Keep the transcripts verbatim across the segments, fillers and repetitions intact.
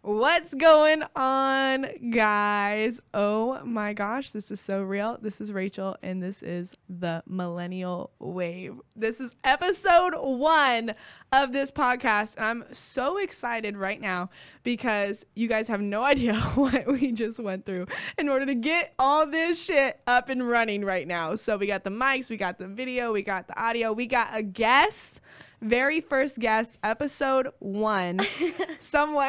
What's going on, guys? Oh my gosh, this is so real. This is Rachel, and this is the Millennial Wave. This is episode one of this podcast, and I'm so excited right now because you guys have no idea what we just went through in order to get all this shit up and running right now. So we got the mics, we got the video, we got the audio, we got a guest. Very first guest, episode one. someone,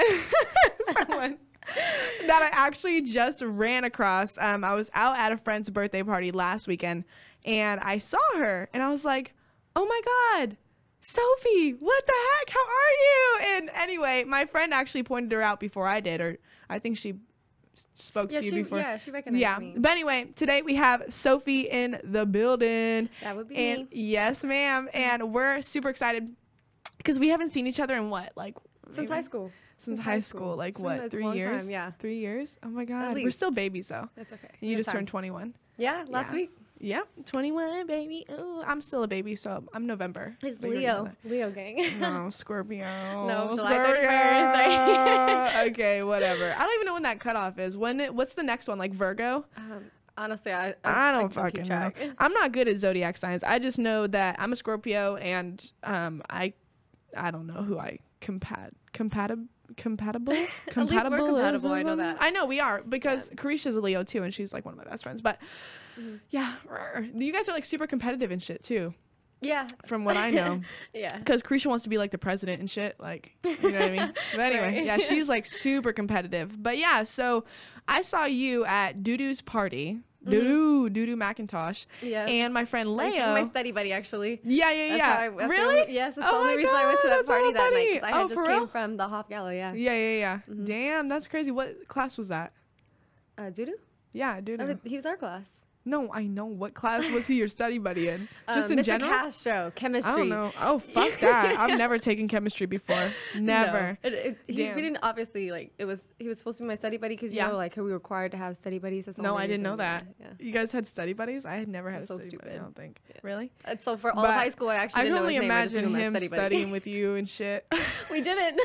someone that I actually just ran across. Um, I was out at a friend's birthday party last weekend, and I saw her, and I was like, "Oh my God, Sophie! What the heck? How are you?" And anyway, my friend actually pointed her out before I did, or I think she spoke yeah, to you she, before. Yeah, she recognized yeah. me. But anyway, today we have Sophie in the building. That would be and me. Yes, ma'am. And we're super excited because we haven't seen each other in what, like Since maybe- high school. Since, high school, like It's been what, a three long years? time, yeah. Three years? Oh my God. We're least. still babies though. That's okay. You We have just time. turned twenty-one. Yeah, last Yeah. week. Yep, twenty-one, baby. Ooh, I'm still a baby, so I'm November. It's But you already know Leo. Leo gang. that. No, Scorpio. No, July Scorpio. thirty-first, right? Okay, whatever. I don't even know when that cutoff is. When? It, what's the next one? Like Virgo? um, honestly, I, I I, don't I keep fucking know. track. I'm not good at zodiac signs. I just know that I'm a Scorpio, and um, I, I don't know who I compat compatible compatible At least we're compatible. compatible, I know that. I know we are because Yeah. Carisha's a Leo too, and she's like one of my best friends. But Mhm. yeah, you guys are like super competitive and shit too, Yeah. from what I know. Yeah. Because Carisha wants to be like the president and shit, like, you know what I mean? But anyway, Right. yeah, she's like super competitive. But yeah, so I saw you at Doodoo's party, Doodoo, Doodoo McIntosh, Yeah. and my friend my, Leo. my study buddy, actually. yeah, yeah, That's yeah. how I, that's the really? only- yes, that's Oh the only my reason I went to God, that that's party so that night. funny. 'Cause I Oh, had just for came real? from the Hop Gala, yeah. Yeah, yeah, yeah. Mhm. Damn, that's crazy. What class was that? Uh, Dudu? Yeah, Doodoo. Oh, he was our class. No, I know. What class was he your study buddy in? Just um, in Mister general? Castro, chemistry. I don't know. Oh, fuck that. I've never taken chemistry before. Never. No. It, it, he, Damn. we didn't obviously like it was. He was supposed to be my study buddy because you Yeah. know like we were required to have study buddies. That's the No, only I didn't know reason, that. Yeah. You guys had study buddies? I had never had That's a so study buddy, I stupid. don't think. Yeah. Really? And so for all But of high school, I actually I didn't can know only his name. I just knew imagine my him study buddy. studying with you and shit. We didn't.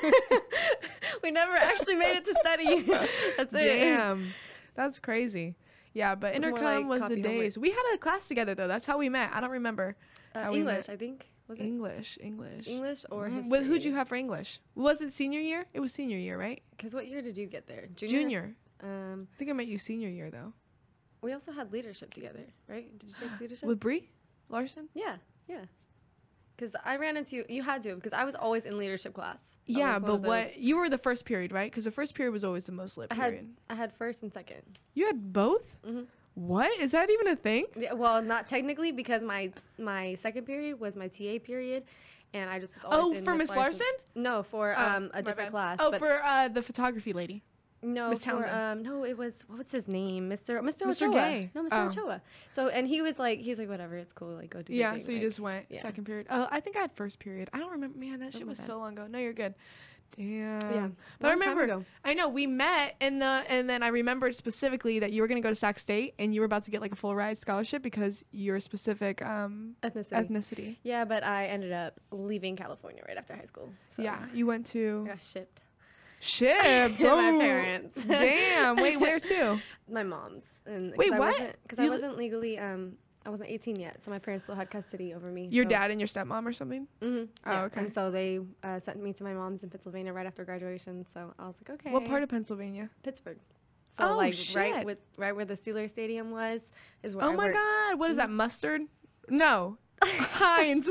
We never actually made it to study. That's it. Damn. That's crazy. Yeah, but It's more intercom like was the copy homework. days. We had a class together though. That's how we met. I don't remember. Uh, How we English, met. I think. Was it English, English. English or Mhm. history? Well, who'd you have for English? Was it senior year? It was senior year, right? Because what year did you get there? Junior. Junior. Um, I think I met you senior year though. we also had leadership together, right? Did you take leadership? With Bree Larson? yeah, yeah. Because I ran into you. You had to because I was always in leadership class. I Yeah, was one but of those- what you were the first period, right? Because the first period was always the most lit I had period. I had first and second. You had both? Mhm. What? Is that even a thing? Yeah, well, not technically because my my second period was my T A period, and I just was Oh, always in for Miss Larson? No, for Oh, um my a different bad. class. Oh, but for uh, the photography lady. no, Miss for Townsend. um no, it was what's his name, Mister Mister Mister Ochoa. Gay. No, Mister Oh. Ochoa. So and he was like he's like whatever, it's cool, like go do your Yeah, thing, so you like- just went yeah. second period. Oh, I think I had first period. I don't remember. Man, that Oh, shit my was bad. so long ago. No, you're good. Damn. Yeah, But I long time remember, ago. I know we met in the, and then I remembered specifically that you were gonna go to Sac State and you were about to get like a full ride scholarship because your specific um ethnicity. ethnicity. Yeah, but I ended up leaving California right after high school. So Yeah, you went I to got shipped. shipped. To my Oh, parents. Damn. Wait, where to? My mom's. And Wait, I what? Because I You li- wasn't legally um I wasn't eighteen yet, so my parents still had custody over me. Your so. dad and your stepmom or something? Mm-hmm. Oh, yeah. okay. And so they uh, sent me to my mom's in Pennsylvania right after graduation. So I was like, okay. What part of Pennsylvania? Pittsburgh? So Oh, like shit. right with right where the Steelers Stadium was is where Oh I my worked. God. What is Mhm. that? Mustard? No. Heinz.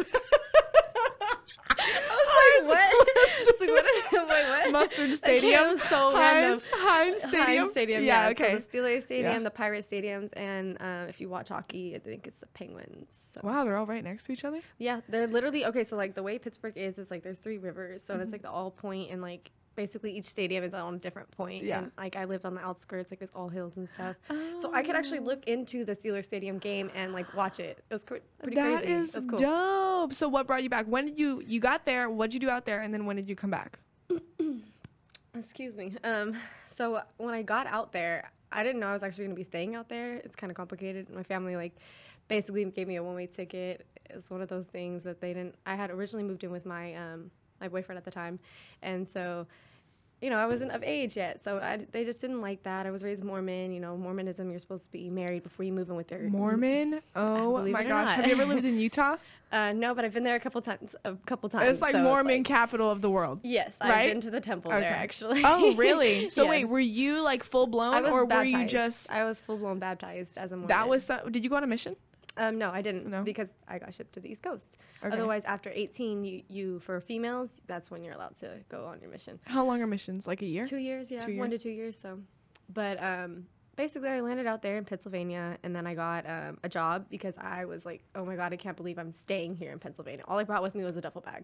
I was like, what? I was like, what? Wait, what? Mustard I Stadium. can't, it was so random. Heinz, Heinz Stadium. Heinz Stadium, Yeah, yeah. okay. So the Steelers Stadium, Yeah. the Pirate Stadiums, and uh, if you watch hockey, I think it's the Penguins. So. Wow, they're all right next to each other? Yeah, they're literally okay. So like the way Pittsburgh is, is like there's three rivers, so Mhm. it's like the all point, and like basically each stadium is on a different point. Yeah. And like I lived on the outskirts, like it's all hills and stuff. So I could actually look into the Steelers Stadium game and like watch it. It was cr- pretty That crazy. is That's cool. dope. So what brought you back? When did you, you got there, what'd you do out there, and then when did you come back? Excuse me. Um, so when I got out there, I didn't know I was actually going to be staying out there. It's kind of complicated. My family like basically gave me a one-way ticket. It's one of those things that they didn't. I had originally moved in with my um, my boyfriend at the time, and so you know, I wasn't of age yet, so I, they just didn't like that. I was raised Mormon. You know, Mormonism, you're supposed to be married before you move in with your Mormon. Oh believe my it or gosh, not. have you ever lived in Utah? Uh, no, but I've been there a couple times. A couple times. It's like so Mormon like- capital of the world. Yes, right? I've been to the temple Okay. there actually. Oh, really? So Yes. wait, were you like full blown, I was or baptized. were you just? I was full blown baptized as a Mormon. That was. So, did you go on a mission? Um, no, I didn't No? because I got shipped to the East Coast. Okay. Otherwise, after eighteen, you, you for females, that's when you're allowed to go on your mission. How long are missions? Like a year? Two years, yeah, Two one to years? two years. So, but um, basically, I landed out there in Pennsylvania, and then I got um, a job because I was like, oh my god, I can't believe I'm staying here in Pennsylvania. All I brought with me was a duffel bag.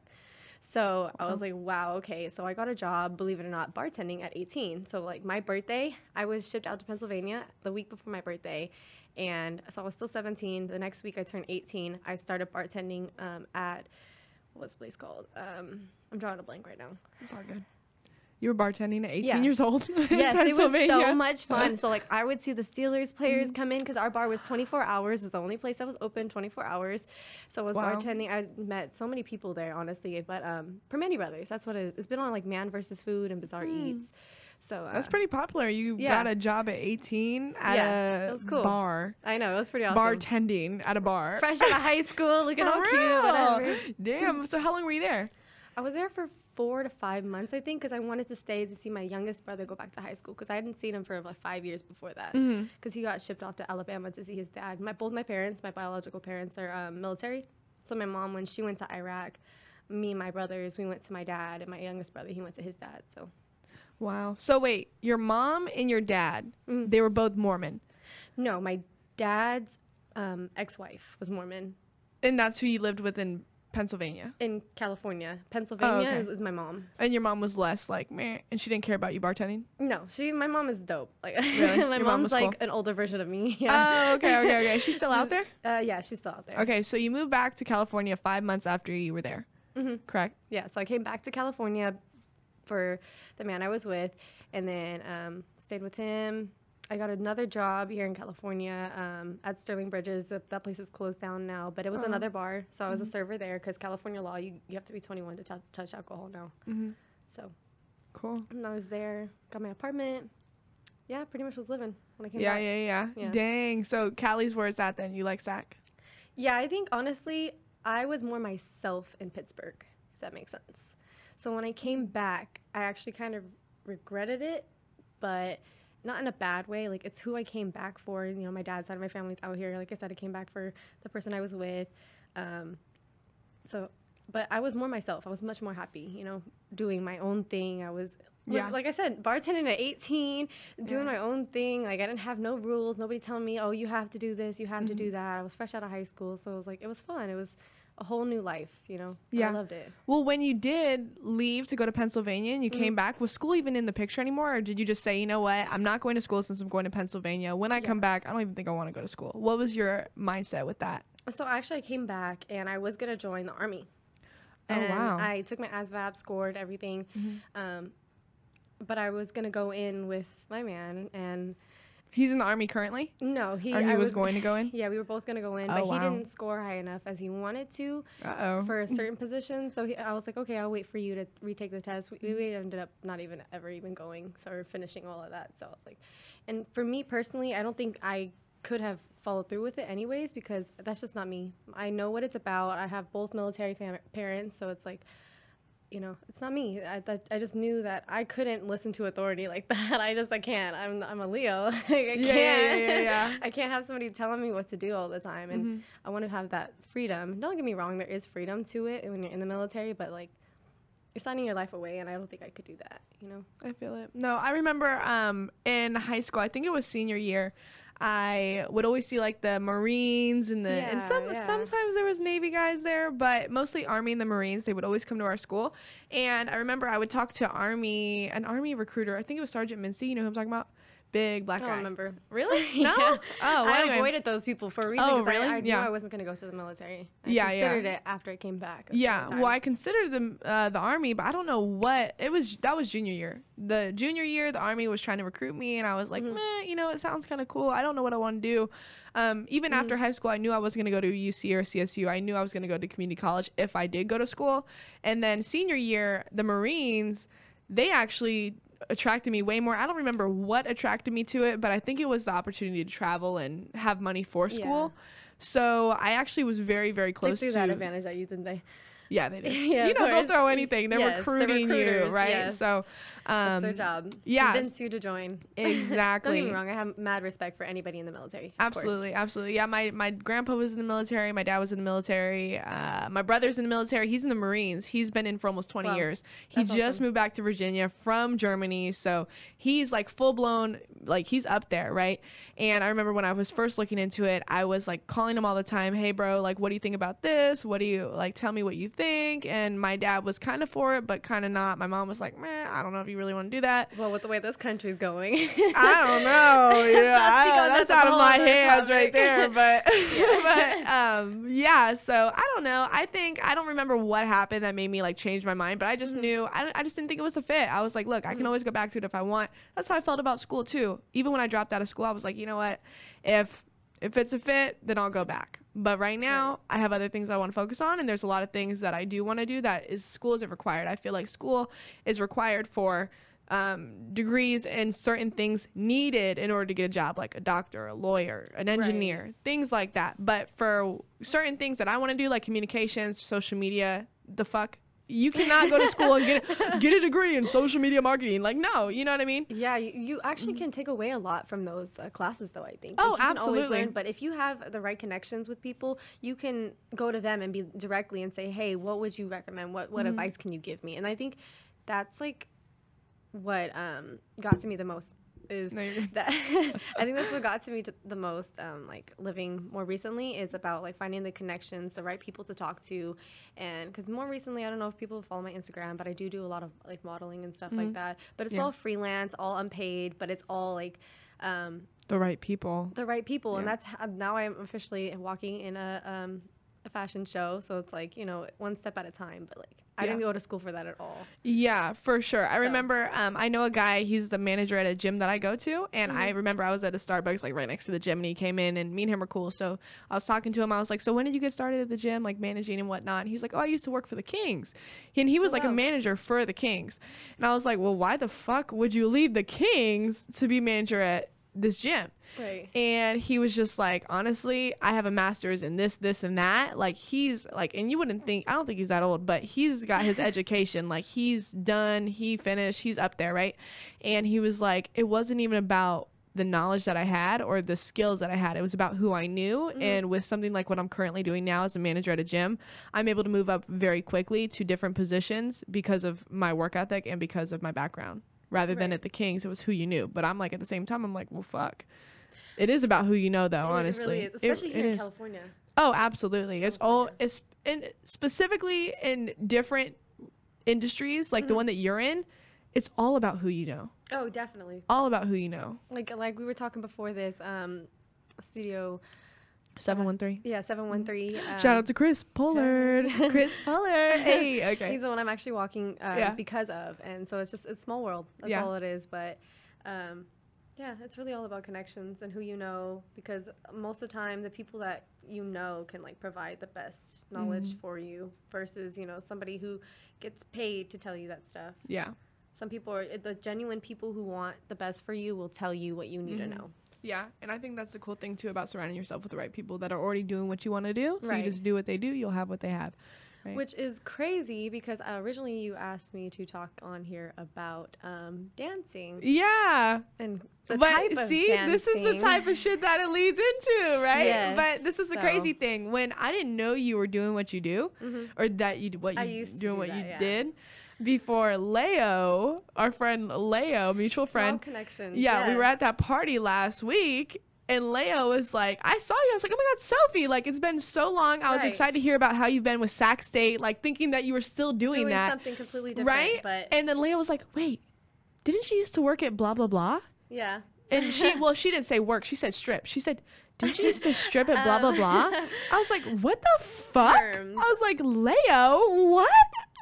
So I was like, wow, okay. So I got a job, believe it or not, bartending at eighteen. So like my birthday, I was shipped out to Pennsylvania the week before my birthday. And so I was still seventeen. The next week I turned eighteen. I started bartending um, at, what's the place called? Um, I'm drawing a blank right now. It's all good. You were bartending at eighteen Yeah. years old. in Yes, it was Pennsylvania. so much fun. So like I would see the Steelers players come in because our bar was twenty-four hours. It's the only place that was open twenty-four hours. So I was Wow. bartending. I met so many people there, honestly. But um, Permane Brothers, that's what it is. It's been on like Man versus Food and Bizarre Eats. So uh, That's pretty popular. You yeah. got a job at eighteen at Yeah, a that was cool. bar. I know it was pretty awesome. Bartending at a bar. Fresh out of high school, looking For all cute, real? whatever. Damn. So how long were you there? I was there for four to five months, I think, because I wanted to stay to see my youngest brother go back to high school because I hadn't seen him for like five years before that because Mm-hmm. he got shipped off to Alabama to see his dad. My both my parents, my biological parents, are um, military. So my mom, when she went to Iraq, me and my brothers, we went to my dad, and my youngest brother, he went to his dad. So Wow. So wait, your mom and your dad, Mhm. they were both Mormon, no, my dad's um, ex-wife was Mormon and that's who you lived with in Pennsylvania. in California. Pennsylvania okay. is, was my mom. And your mom was less like meh, and she didn't care about you bartending. No, she. My mom is dope. Like Really? my Your mom mom's was like cool? an older version of me. Yeah. Oh, okay, okay, okay. She's still out there? Uh, yeah, she's still out there. Okay, so you moved back to California five months after you were there, hmm correct? Yeah, so I came back to California for the man I was with, and then um, stayed with him. I got another job here in California um, at Sterling Bridges. That, that place is closed down now, but it was Oh. another bar. So I was a server there because California law, you, you have to be twenty-one to t- touch alcohol now. Mm-hmm. So Cool. and I was there, got my apartment. Yeah, pretty much was living when I came Yeah, back. yeah, yeah, Yeah. Dang. So Cali's where it's at then. You like Sac? Yeah, I think honestly, I was more myself in Pittsburgh, if that makes sense. So when I came back, I actually kind of regretted it, but not in a bad way. Like, it's who I came back for. You know, my dad's side of my family's out here. Like I said, I came back for the person I was with. Um, so, but I was more myself. I was much more happy, you know, doing my own thing. I was, like- Yeah. like I said, bartending at eighteen, doing Yeah. my own thing. Like, I didn't have no rules. Nobody telling me, oh, you have to do this, you have to Mhm. do that. I was fresh out of high school. So it was like, it was fun. It was a whole new life, you know? Yeah. I loved it. Well, when you did leave to go to Pennsylvania and you Mhm. came back, was school even in the picture anymore? Or did you just say, you know what, I'm not going to school since I'm going to Pennsylvania. When I come Yeah. back, I don't even think I want to go to school. What was your mindset with that? So actually, I came back and I was going to join the Army. Oh, And wow. I took my A S V A B, scored everything. Mhm. Um, but I was going to go in with my man. And He's in the Army currently? no, he, Or he I was going to go in? Yeah, we were both going to go in. Oh, but wow. he didn't score high enough as he wanted to Uh-oh. for a certain position. So he, I was like, okay, I'll wait for you to retake the test. We, we ended up not even ever even going, so we're finishing all of that. So I was like, and for me personally, I don't think I could have followed through with it anyways because that's just not me. I know what it's about. I have both military fam- parents, so it's like, you know, it's not me. I that, I just knew that I couldn't listen to authority like that. I just I can't. I'm I'm a Leo. Like, I Yeah, can't. yeah, yeah, yeah. I can't have somebody telling me what to do all the time, and Mhm. I want to have that freedom. Don't get me wrong, there is freedom to it when you're in the military, but like you're signing your life away, and I don't think I could do that. You know? I feel it. No, I remember um, in high school, I think it was senior year, I would always see like the Marines and the and Yeah, some yeah. sometimes there was Navy guys there, but mostly Army and the Marines. They would always come to our school, and I remember I would talk to Army an Army recruiter. I think it was Sergeant Mincy. You know who I'm talking about? Big black I guy. don't remember. Really? No. Yeah. Oh, well, I anyway. avoided those people for a reason. Oh, 'cause really? I, I knew Yeah. I wasn't going to go to the military. I Yeah, yeah. considered it after I came back. a Yeah, second well, I time. considered the uh, the Army, but I don't know what it was. That was junior year. The junior year, the Army was trying to recruit me, and I was like, Mhm. meh, you know, it sounds kind of cool. I don't know what I want to do. Um, even Mhm. after high school, I knew I wasn't going to go to U C or C S U. I knew I was going to go to community college if I did go to school. And then senior year, the Marines, they actually attracted me way more. I don't remember what attracted me to it, but I think it was the opportunity to travel and have money for school. Yeah. So I actually was very, very close they threw to that advantage at you, didn't they? Yeah, they did. Yeah, you of know, they'll course. throw anything. They're Yes, the recruiting you, recruiters, right? yes. So, um, That's their job. yeah. Convince you to join. Exactly. Don't get me wrong. I have mad respect for anybody in the military. of Absolutely, course. absolutely. Yeah, my, my grandpa was in the military. My dad was in the military. Uh, my brother's in the military. He's in the Marines. He's been in for almost twenty Wow, years. He that's just awesome. moved back to Virginia from Germany. So he's like full blown, like he's up there, right? And I remember when I was first looking into it, I was like calling him all the time. Hey, bro, like, what do you think about this? What do you like? Tell me what you think. And my dad was kind of for it, but kind of not. My mom was like, man, I don't know if you really want to do that. Well, with the way this country's going. I don't know. Yeah, Let's speak I- on that's this out as of a my whole other hands right topic. there. But, Yeah. but um, yeah. So I don't know. I think I don't remember what happened that made me like change my mind. But I just Mhm. knew. I, I just didn't think it was a fit. I was like, look, I can Mhm. always go back to it if I want. That's how I felt about school too. Even when I dropped out of school, I was like, you know what, if if it's a fit, then I'll go back. But right now, Right. I have other things I want to focus on, and there's a lot of things that I do want to do that is school isn't required. I feel like school is required for um, degrees and certain things needed in order to get a job, like a doctor, a lawyer, an engineer, things like that. But for certain things that I want to do, like communications, social media, the fuck, you cannot go to school and get a, get a degree in social media marketing. Like, no, you know what I mean? Yeah, you, you actually can take away a lot from those uh, classes, though, I think. Oh, you can always absolutely. learn, but if you have the right connections with people, you can go to them and be directly and say, hey, what would you recommend? What, what Mhm. advice can you give me? And I think that's, like, what um, got to me the most is No, you're- that I think that's what got to me to the most, um, like living more recently, is about like finding the connections, the right people to talk to, and because more recently, I don't know if people follow my Instagram, but I do do a lot of like modeling and stuff Mhm. like that. But it's Yeah. all freelance, all unpaid, but it's all like um, the right people. the right people, and Yeah. that's how, now I'm officially walking in a um, a fashion show, so it's like, you know, one step at a time. But like I Yeah. didn't go to school for that at all. Yeah, for sure. I So- remember, um, I know a guy, he's the manager at a gym that I go to. And I Mhm. remember I was at a Starbucks, like right next to the gym, and he came in, and me and him were cool. So I was talking to him. I was like, so when did you get started at the gym, like managing and whatnot? And he's like, oh, I used to work for the Kings. And he was Oh, like a wow. manager for the Kings. And I was like, well, why the fuck would you leave the Kings to be manager at this gym? Right. And he was just like, honestly, I have a master's in this, this, and that. Like, he's like, and you wouldn't think, I don't think he's that old, but he's got his education. Like, he's done, he finished, he's up there, right? And he was like, it wasn't even about the knowledge that I had or the skills that I had. It was about who I knew. Mhm. And with something like what I'm currently doing now as a manager at a gym, I'm able to move up very quickly to different positions because of my work ethic and because of my background. Rather than Right. at the Kings, it was who you knew. But I'm like, at the same time, I'm like, well, fuck. It is about who you know, though, It- honestly. it really is, It- especially it here in is. California. Oh, absolutely. It's all California. it's in specifically in different industries, like the Mhm. one that you're in. It's all about who you know. Oh, definitely. All about who you know. Like like we were talking before this, um, studio, seven one three. yeah, seven one three. Um, Shout out to Chris Pollard. Chris Pollard. Hey, okay. He's the one I'm actually walking uh, Yeah. because of, and so it's just it's small world. That's Yeah. all it is. But um, yeah, it's really all about connections and who you know, because most of the time the people that you know can like provide the best knowledge Mhm. for you versus, you know, somebody who gets paid to tell you that stuff. Yeah. Some people are the genuine people who want the best for you will tell you what you need Mhm. to know. Yeah, and I think that's the cool thing too about surrounding yourself with the right people that are already doing what you want to do. So Right. you just do what they do, you'll have what they have. Right. Which is crazy because uh, originally you asked me to talk on here about um, dancing Yeah. and the but type of see, dancing. this is the type of shit that it leads into, right? Yes, But this is the so- crazy thing. When I didn't know you were doing what you do, Mhm. or that you what you I used to doing do what that, you yeah. did before Leo, our friend Leo, mutual Small friend. connection. Yeah, we were yes. at that party last week. And Leo was like, I saw you. I was like, oh my God, Sophie. Like, it's been so long. I was Right. excited to hear about how you've been with Sac State, like thinking that you were still doing, doing that. something completely different. Right? But And then Leo was like, wait, didn't she used to work at blah, blah, blah? yeah. And she, well, she didn't say work. She said strip. She said, didn't you used to strip at blah, blah, Um, blah? I was like, what the fuck? Terms. I was like, Leo, what?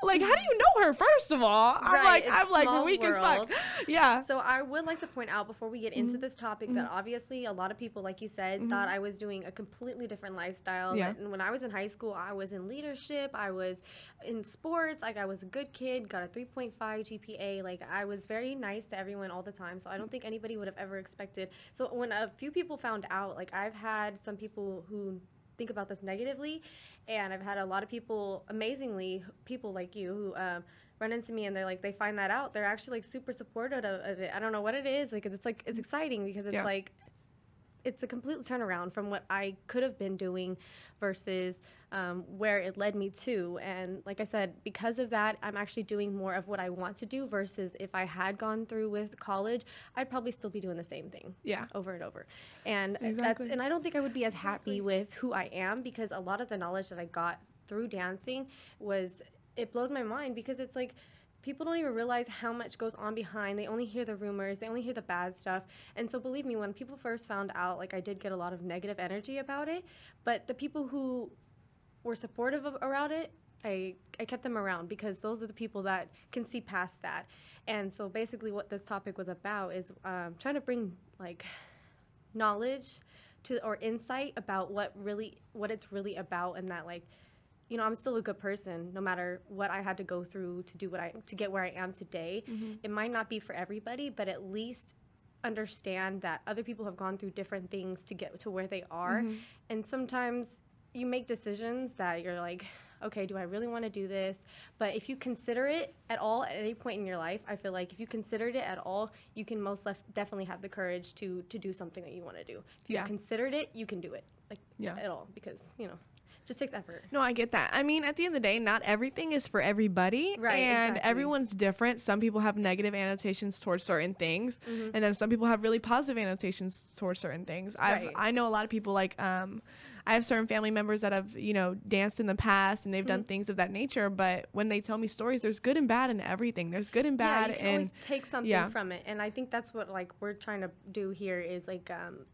Like, how do you know her? First of all, I'm Right, like, it's I'm like small weak as world. fuck. Yeah. So I would like to point out before we get into Mhm. this topic that obviously a lot of people, like you said, thought I was doing a completely different lifestyle. Yeah. And when I was in high school, I was in leadership, I was in sports, like I was a good kid, got a three point five G P A. Like I was very nice to everyone all the time. So I don't think anybody would have ever expected. So when a few people found out, like I've had some people who think about this negatively, and I've had a lot of people, amazingly, people like you who um, run into me and they're like, they find that out, they're actually like super supportive of, of it. I don't know what it is, like it's like it's exciting because it's Yeah. like it's a complete turnaround from what I could have been doing versus um, where it led me to. And like I said, because of that, I'm actually doing more of what I want to do versus if I had gone through with college, I'd probably still be doing the same thing Yeah. over and over. And Exactly. that's and I don't think I would be as happy with who I am because a lot of the knowledge that I got through dancing was it blows my mind because it's like people don't even realize how much goes on behind. They only hear the rumors, they only hear the bad stuff. And so believe me, when people first found out, like I did get a lot of negative energy about it, but the people who were supportive of, around it, I, I kept them around because those are the people that can see past that. And so basically what this topic was about is um, trying to bring like knowledge to or insight about what really what it's really about, and that like you know I'm still a good person no matter what I had to go through to do what I to get where I am today. Mm-hmm. It might not be for everybody, but at least understand that other people have gone through different things to get to where they are. Mhm. And sometimes you make decisions that you're like, okay, do I really want to do this? But if you consider it at all at any point in your life, I feel like if you considered it at all, you can most lef- definitely have the courage to to do something that you want to do. If you've Yeah. considered it, you can do it. Like Yeah. at all because, you know, it just takes effort. No, I get that. I mean, at the end of the day, not everything is for everybody. Right, And exactly. everyone's different. Some people have negative annotations towards certain things. Mhm. And then some people have really positive annotations towards certain things. I've, Right. I know a lot of people like, um, I have certain family members that have, you know, danced in the past and they've done Mhm. things of that nature. But when they tell me stories, there's good and bad in everything. There's good and bad. Yeah, you can and always take something yeah. from it. And I think that's what like we're trying to do here is like um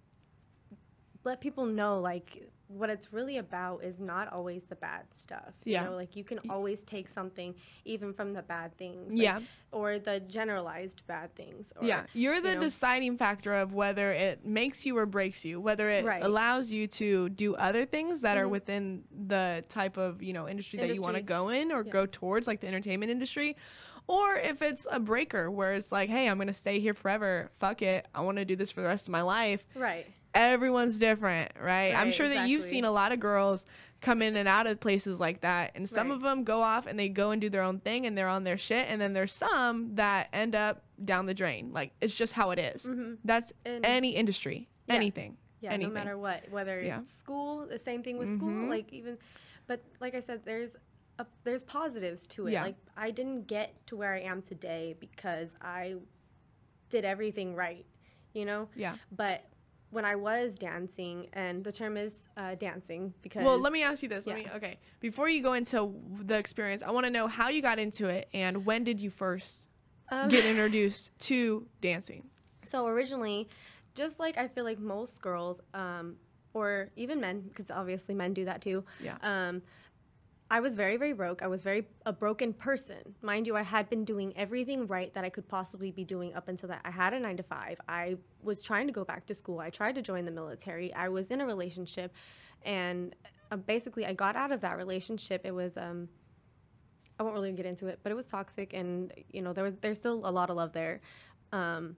let people know like what it's really about is not always the bad stuff. Yeah. You know, like you can always take something even from the bad things. like- yeah. Or the generalized bad things. Or, Yeah, you're the you know. deciding factor of whether it makes you or breaks you, whether it Right. allows you to do other things that are Mhm. within the type of, you know, industry, that you want to Industry. go in or Yeah. go towards, like the entertainment industry, or if it's a breaker where it's like, hey, I'm going to stay here forever. Fuck it. I want to do this for the rest of my life. Right. Everyone's different, right? I'm Right, sure that you've exactly. seen a lot of girls come in and out of places like that, and some Right. of them go off and they go and do their own thing and they're on their shit, and then there's some that end up down the drain. Like, it's just how it is. Mhm. That's And any industry, Yeah. anything. Yeah, anything. no matter what, whether Yeah. it's school, the same thing with school, Mhm. like even, but like I said, there's a, there's positives to it. Yeah. Like I didn't get to where I am today because I did everything right, you know. Yeah. But when I was dancing, and the term is uh, dancing because Well, let me ask you this. Let yeah. me okay. Before you go into the experience, I want to know how you got into it and when did you first um, get introduced to dancing? So originally, just like I feel like most girls, um, or even men, because obviously men do that too. Yeah. Um, I was very, very broke. I was very a broken person. Mind you, I had been doing everything right that I could possibly be doing up until that. I had a nine to five. I was trying to go back to school. I tried to join the military. I was in a relationship, and uh, basically, I got out of that relationship. It was um, I won't really get into it, but it was toxic, and you know there was there's still a lot of love there, um,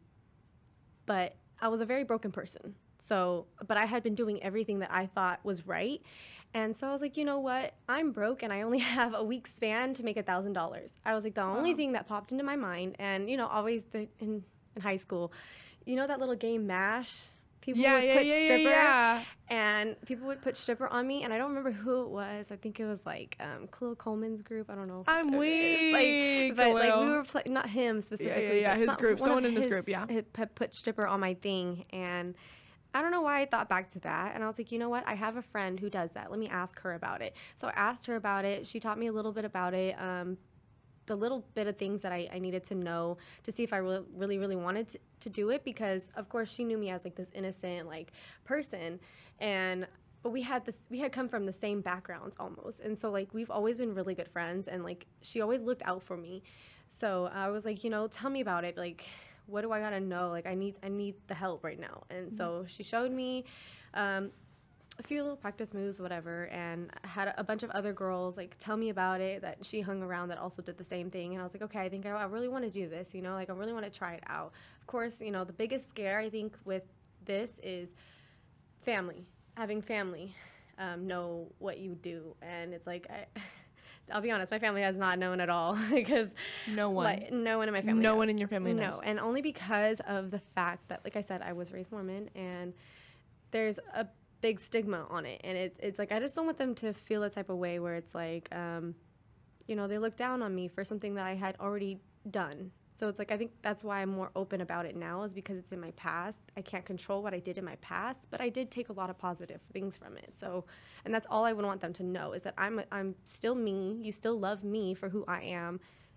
but I was a very broken person. So, but I had been doing everything that I thought was right. And so I was like, you know what? I'm broke and I only have a week span to make a thousand dollars. I was like, the only Wow. thing that popped into my mind, and you know, always the, in, in high school, you know, that little game MASH? People Yeah, would yeah, put yeah, yeah, stripper yeah. and people would put stripper on me, and I don't remember who it was. I think it was like um, Khalil Coleman's group. I don't know. I'm It was, weak, Like, but like we Khalil. were playing, not him specifically. yeah, but his some- group, one of someone in his his group, yeah. had put put stripper on my thing, and I don't know why I thought back to that. And I was like, you know what? I have a friend who does that. Let me ask her about it. So I asked her about it. She taught me a little bit about it. Um, the little bit of things that I, I needed to know to see if I re- really, really wanted to, to do it, because of course she knew me as like this innocent like person. And but we had this, we had come from the same backgrounds almost. And so like, we've always been really good friends, and like, she always looked out for me. So I was like, you know, tell me about it. Like, what do I gotta know? Like, I need, I need the help right now. And mm-hmm. so she showed me, um, a few little practice moves, whatever, and I had a bunch of other girls like tell me about it that she hung around that also did the same thing. And I was like, okay, I think I, I really want to do this, you know, like I really want to try it out. Of course, you know, the biggest scare I think with this is family, having family um, know what you do. And it's like, I, I'll be honest, my family has not known at all because no one, like, no one in my family, no knows. one in your family knows. No, and only because of the fact that, like I said, I was raised Mormon, and there's a big stigma on it. And it, it's like, I just don't want them to feel a type of way where it's like, um, you know, they look down on me for something that I had already done. So it's like, I think that's why I'm more open about it now, is because it's in my past. I can't control what I did in my past, but I did take a lot of positive things from it. So, and that's all I would want them to know, is that I'm, a, I'm still me. You still love me for who I am,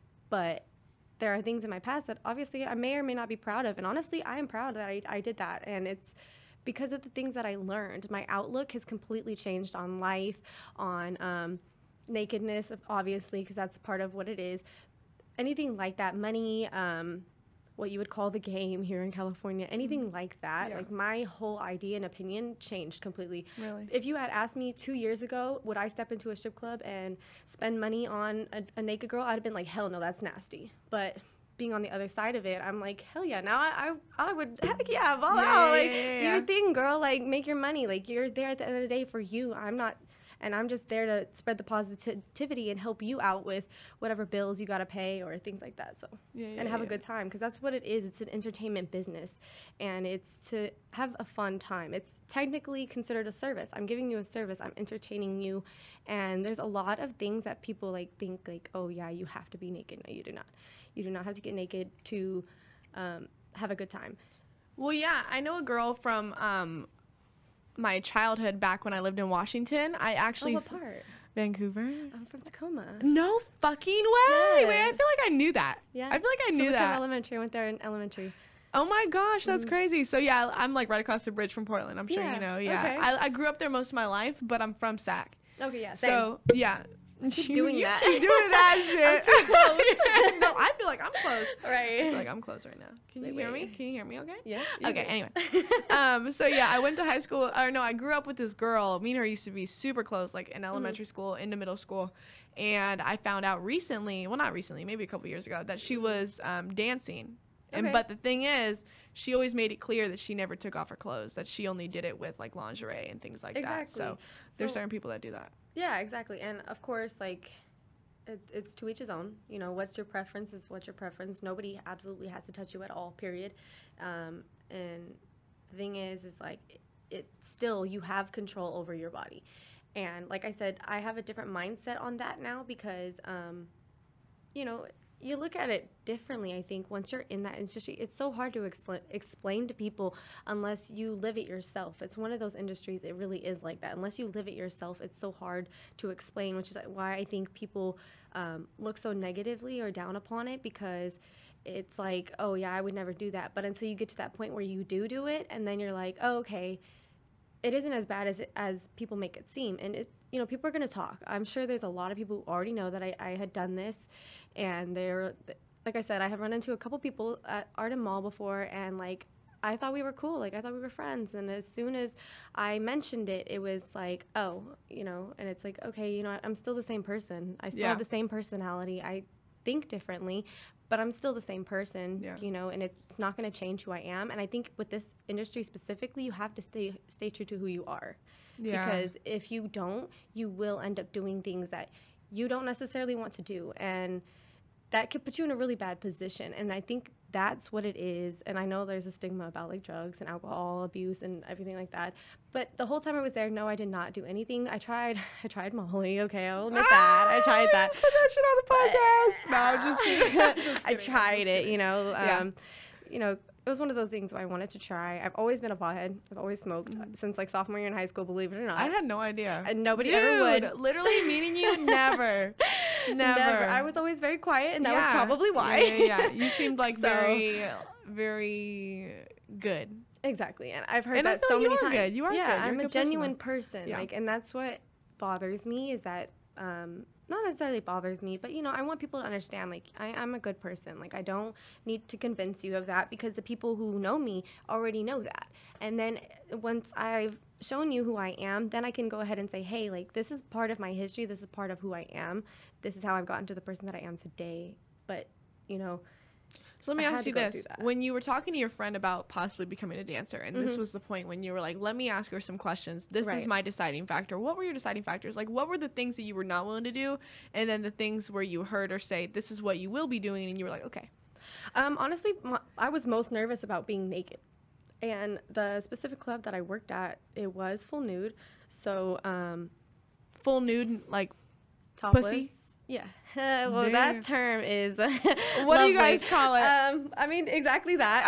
but there are things in my past that obviously I may or may not be proud of. And honestly, I am proud that I, I did that. And it's because of the things that I learned. My outlook has completely changed on life, on um, nakedness, obviously, because that's part of what it is. Anything like that, money, um, what you would call the game here in California, anything mm-hmm. like that, yeah. like my whole idea and opinion changed completely. Really? If you had asked me two years ago, would I step into a strip club and spend money on a, a naked girl, I'd have been like, hell no, that's nasty. But being on the other side of it, I'm like, hell yeah, now I I, I would, heck yeah, ball yeah, out. Yeah, like, yeah, yeah, do yeah. your thing, girl. Like, make your money. Like, you're there at the end of the day for you. I'm not. And I'm just there to spread the positivity and help you out with whatever bills you got to pay or things like that. So, yeah, yeah, and have yeah. a good time, because that's what it is. It's an entertainment business, and it's to have a fun time. It's technically considered a service. I'm giving you a service. I'm entertaining you. And there's a lot of things that people like think like, oh yeah, you have to be naked. No, you do not. You do not have to get naked to um, have a good time. Well, yeah, I know a girl from um, my childhood back when I lived in Washington. I actually oh, what part? Vancouver. I'm from Tacoma. No fucking way. Yes. Wait, I feel like I knew that. Yeah. I feel like I knew so that. Elementary. I went there in elementary. Oh my gosh, that's mm. crazy. So yeah, I'm like right across the bridge from Portland. I'm sure yeah. you know. Yeah. Okay. I, I grew up there most of my life, but I'm from Sac. Okay, yeah. Same. So yeah. Keep doing you that. Keep doing that shit. I'm too close. No, I feel like I'm close. Right. I feel like I'm close right now. Can you wait, hear wait. me? Can you hear me okay? Yeah. Okay, anyway. um, so yeah, I went to high school, or no, I grew up with this girl. Me and her used to be super close, like in elementary mm-hmm. school, into middle school. And I found out recently, well, not recently, maybe a couple years ago, that she was um, dancing. And okay. But the thing is, she always made it clear that she never took off her clothes, that she only did it with like lingerie and things like exactly. that. So, so there's certain people that do that. Yeah, exactly. And of course, like, It, it's to each his own. You know, what's your preference is what's your preference. Nobody absolutely has to touch you at all, period. Um, and the thing is, is like, it, it still, you have control over your body. And like I said, I have a different mindset on that now because, um, you know, you look at it differently, I think, once you're in that industry. It's so hard to expl- explain to people unless you live it yourself. It's one of those industries, it really is like that. Unless you live it yourself, it's so hard to explain, which is why I think people um, look so negatively or down upon it, because it's like, oh, yeah, I would never do that. But until you get to that point where you do do it, and then you're like, oh, okay, it isn't as bad as it, as people make it seem. And, it, you know, people are going to talk. I'm sure there's a lot of people who already know that I, I had done this. And they're, like I said, I have run into a couple people at Arden Mall before, and, like, I thought we were cool. Like, I thought we were friends. And as soon as I mentioned it, it was like, oh, you know, and it's like, okay, you know, I'm still the same person. I still yeah. have the same personality. I think differently, but I'm still the same person, yeah. you know, and it's not going to change who I am. And I think with this industry specifically, you have to stay stay true to who you are. Yeah. Because if you don't, you will end up doing things that you don't necessarily want to do. And that could put you in a really bad position. And I think that's what it is. And I know there's a stigma about like drugs and alcohol abuse and everything like that. But the whole time I was there, no, I did not do anything. I tried, I tried Molly. Okay, I'll admit that. I tried that. Put that shit on the podcast. No, I'm just kidding. I'm just kidding. I tried it, you know. Yeah. Um, you know, it was one of those things where I wanted to try. I've always been a pothead. I've always smoked mm. since like sophomore year in high school, believe it or not. I had no idea. And nobody Dude, ever would. Literally meeting you, never. Never. Never. I was always very quiet, and that yeah. was probably why. Yeah, yeah, yeah. You seemed like so, very very good. Exactly. And I've heard And I that feel so like you many are times. good. You are yeah, good. You're a I'm a good person, genuine though. person. Yeah. Like, and that's what bothers me is that, um, not necessarily bothers me, but you know, I want people to understand, like, I, I'm a good person. Like, I don't need to convince you of that because the people who know me already know that. And then once I've shown you who I am, then I can go ahead and say, hey, like, this is part of my history. This is part of who I am. This is how I've gotten to the person that I am today. But, you know, So let me I had ask to you go this. through that. When you were talking to your friend about possibly becoming a dancer, and this Mhm. was the point when you were like, let me ask her some questions. This is Right. my deciding factor. What were your deciding factors? Like, what were the things that you were not willing to do? And then the things where you heard her say, this is what you will be doing. And you were like, okay. Um, honestly, m- I was most nervous about being naked. And the specific club that I worked at, it was full nude. So, um, Full nude, like, topless. Pussy? Yeah. well, Damn. that term is. what do you guys call it? Um, I mean, exactly that.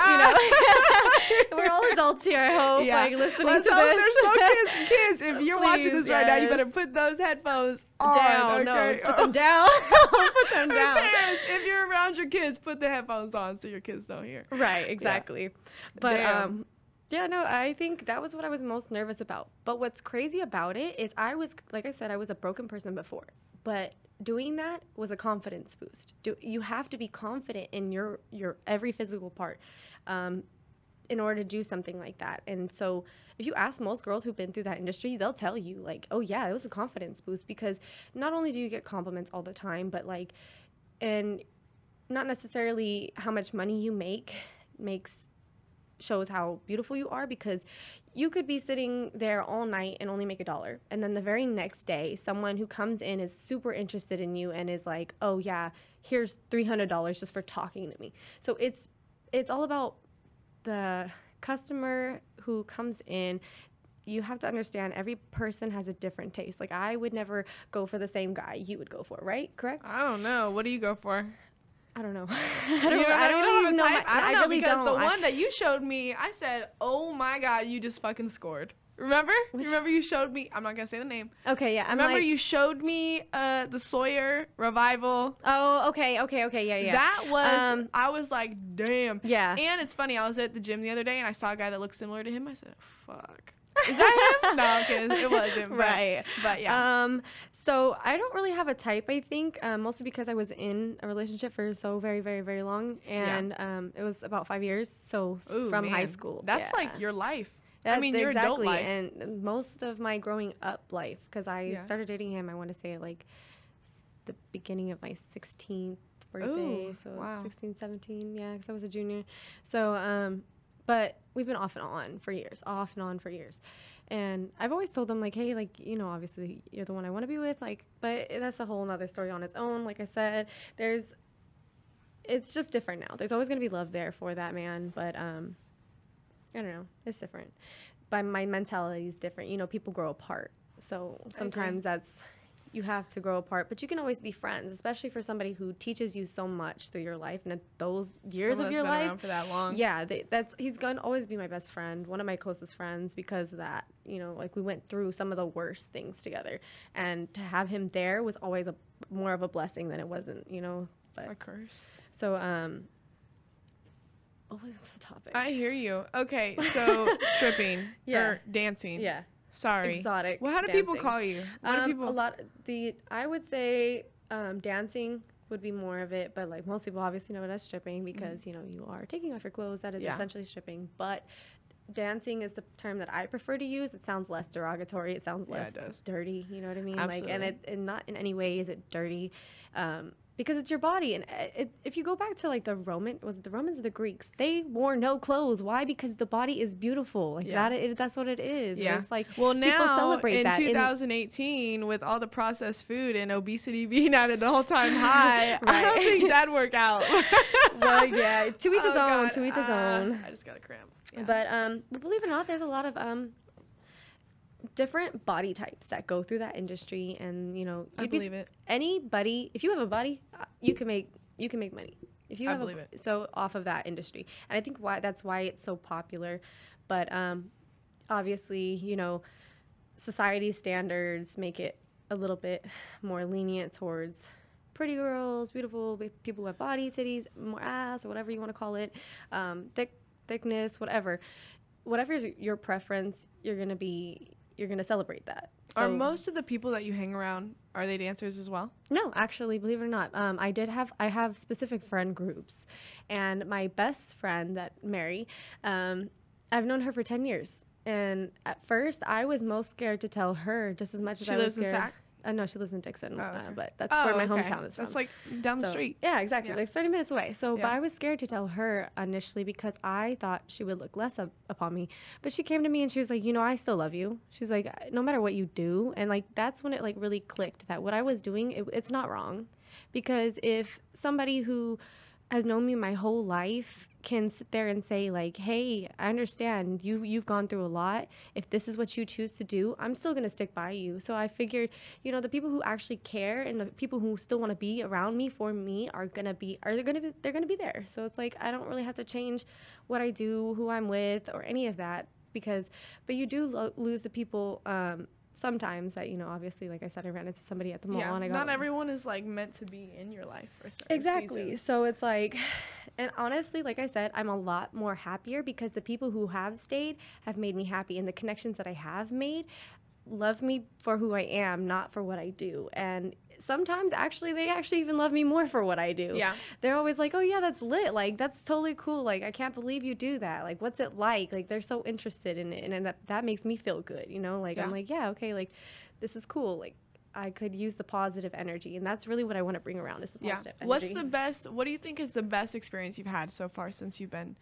You know, we're all adults here. I hope, Yeah. like listening Let's to hope this. there's no kids. Kids, if you're watching Please, this right now, you yes. better put those headphones on. down. Okay? No, put them down. put them Or down. parents, if you're around your kids, put the headphones on so your kids don't hear. Right, exactly. But Damn. um yeah, no, I think that was what I was most nervous about. But what's crazy about it is I was, like I said, I was a broken person before. But doing that was a confidence boost. Do, you have to be confident in your, your every physical part um, in order to do something like that. And so if you ask most girls who've been through that industry, they'll tell you, like, oh, yeah, it was a confidence boost. Because not only do you get compliments all the time, but, like, and not necessarily how much money you make makes shows how beautiful you are, because you could be sitting there all night and only make a dollar, and then the very next day someone who comes in is super interested in you and is like, oh yeah, here's three hundred dollars just for talking to me. So it's it's all about the customer who comes in. You have to understand every person has a different taste. Like, I would never go for the same guy you would go for, right? Correct? I don't know. What do you go for? I don't know. I You don't, don't, I don't you don't even have a know. type? My, I don't know really because don't. the I- one that you showed me, I said, "Oh my God, you just fucking scored." Remember? Which- You remember you showed me? I'm not gonna say the name. okay, yeah. I'm remember like, you showed me uh the Sawyer revival. oh, okay, okay, okay, yeah, yeah. That was. Um, I was like, damn. yeah. And it's funny. I was at the gym the other day and I saw a guy that looked similar to him. I said, "Fuck." Is that him? No, I'm kidding. It wasn't. But, Right. But yeah. Um, so I don't really have a type, I think, um, mostly because I was in a relationship for so very, very, very long. And um, it was about five years. So Ooh, from high man. school. That's yeah. like your life. I That's mean, your adult exactly. life. And most of my growing up life, because I Yeah. started dating him, I want to say at like s- the beginning of my sixteenth birthday. Ooh, so wow. sixteen, seventeen. Yeah, because I was a junior. So, um, but we've been off and on for years, off and on for years. And I've always told them, like, hey, like, you know, obviously you're the one I want to be with. Like, but that's a whole nother story on its own. Like I said, there's, it's just different now. There's always going to be love there for that man. But, um, I don't know. It's different. But my mentality is different. You know, people grow apart. So sometimes that's, you have to grow apart. But you can always be friends, especially for somebody who teaches you so much through your life. And at those years Someone of that's your been life, around for that long. yeah, they, that's he's going to always be my best friend, one of my closest friends, because of that. You know, like, we went through some of the worst things together. And to have him there was always a more of a blessing than it wasn't, you know. But A curse. so, um, what was the topic? I hear you. Okay, so stripping Yeah. or dancing. yeah. Sorry. Exotic. Well, how do people dancing. call you? What Um, do people? A lot. The I would say um, dancing would be more of it, but like most people obviously know it as stripping because you know you are taking off your clothes. That is Yeah. essentially stripping. But dancing is the term that I prefer to use. It sounds less derogatory. It sounds Yeah, less it does. dirty. You know what I mean? Like, and Absolutely. it and not in any way is it dirty. Um, because it's your body, and uh, it, if you go back to like the Roman, was it the Romans or the Greeks? They wore no clothes. Why? Because the body is beautiful. Like Yeah. that. It, that's what it is. Yeah. And it's like Well, people now celebrate in that in- twenty eighteen, with all the processed food and obesity being at an all-time high, I don't Right. think that'd work out. well, yeah, to each his Oh, own. God. To each his Ah, own. I just got a cramp. Yeah. But um, but believe it or not, there's a lot of um different body types that go through that industry, and you know, I you'd be believe it. anybody. If you have a body, uh, you can make you can make money. If you I have believe a, it. So off of that industry, and I think why that's why it's so popular. But um, obviously, you know, society standards make it a little bit more lenient towards pretty girls, beautiful b- people with body, titties, more ass, or whatever you want to call it, um, thick, thickness, whatever. Whatever is your preference, you're gonna be, you're gonna celebrate that. Are So- most of the people that you hang around, are they dancers as well? No, actually, believe it or not, um, I did have I have specific friend groups, and my best friend, that Mary, um, I've known her for ten years, and at first I was most scared to tell her just as much as She I was lives in scared. Sac? Uh, no, she lives in Dixon, Oh, uh, okay. but that's where my Oh, okay. hometown is from. That's like down the So- street. Yeah, exactly. Yeah. Like thirty minutes away. So, but Yeah. I was scared to tell her initially because I thought she would look less up, upon me. But she came to me and she was like, you know, I still love you. She's like, no matter what you do. And like, that's when it like really clicked that what I was doing, it, it's not wrong. Because if somebody who has known me my whole life can sit there and say like, hey, I understand you, you've gone through a lot. If this is what you choose to do, I'm still going to stick by you. So I figured, you know, the people who actually care and the people who still want to be around me for me are going to be, are they going to be, they're going to be there. So it's like, I don't really have to change what I do, who I'm with, or any of that because, but you do lo- lose the people, um, sometimes that, you know, obviously, like I said, I ran into somebody at the mall Yeah, and I got not everyone is like meant to be in your life for certain exactly. seasons. So it's like, and honestly, like I said, I'm a lot more happier because the people who have stayed have made me happy, and the connections that I have made love me for who I am, not for what I do. And sometimes actually they actually even love me more for what I do. Yeah. They're always like, oh yeah, that's lit. Like, that's totally cool. Like, I can't believe you do that. Like, what's it like? Like, they're so interested in it. And, and that, that makes me feel good, you know? Like, Yeah. I'm like, yeah, okay, like, this is cool. Like, I could use the positive energy. And that's really what I want to bring around is the Yeah. positive energy. What's the best, what do you think is the best experience you've had so far since you've been,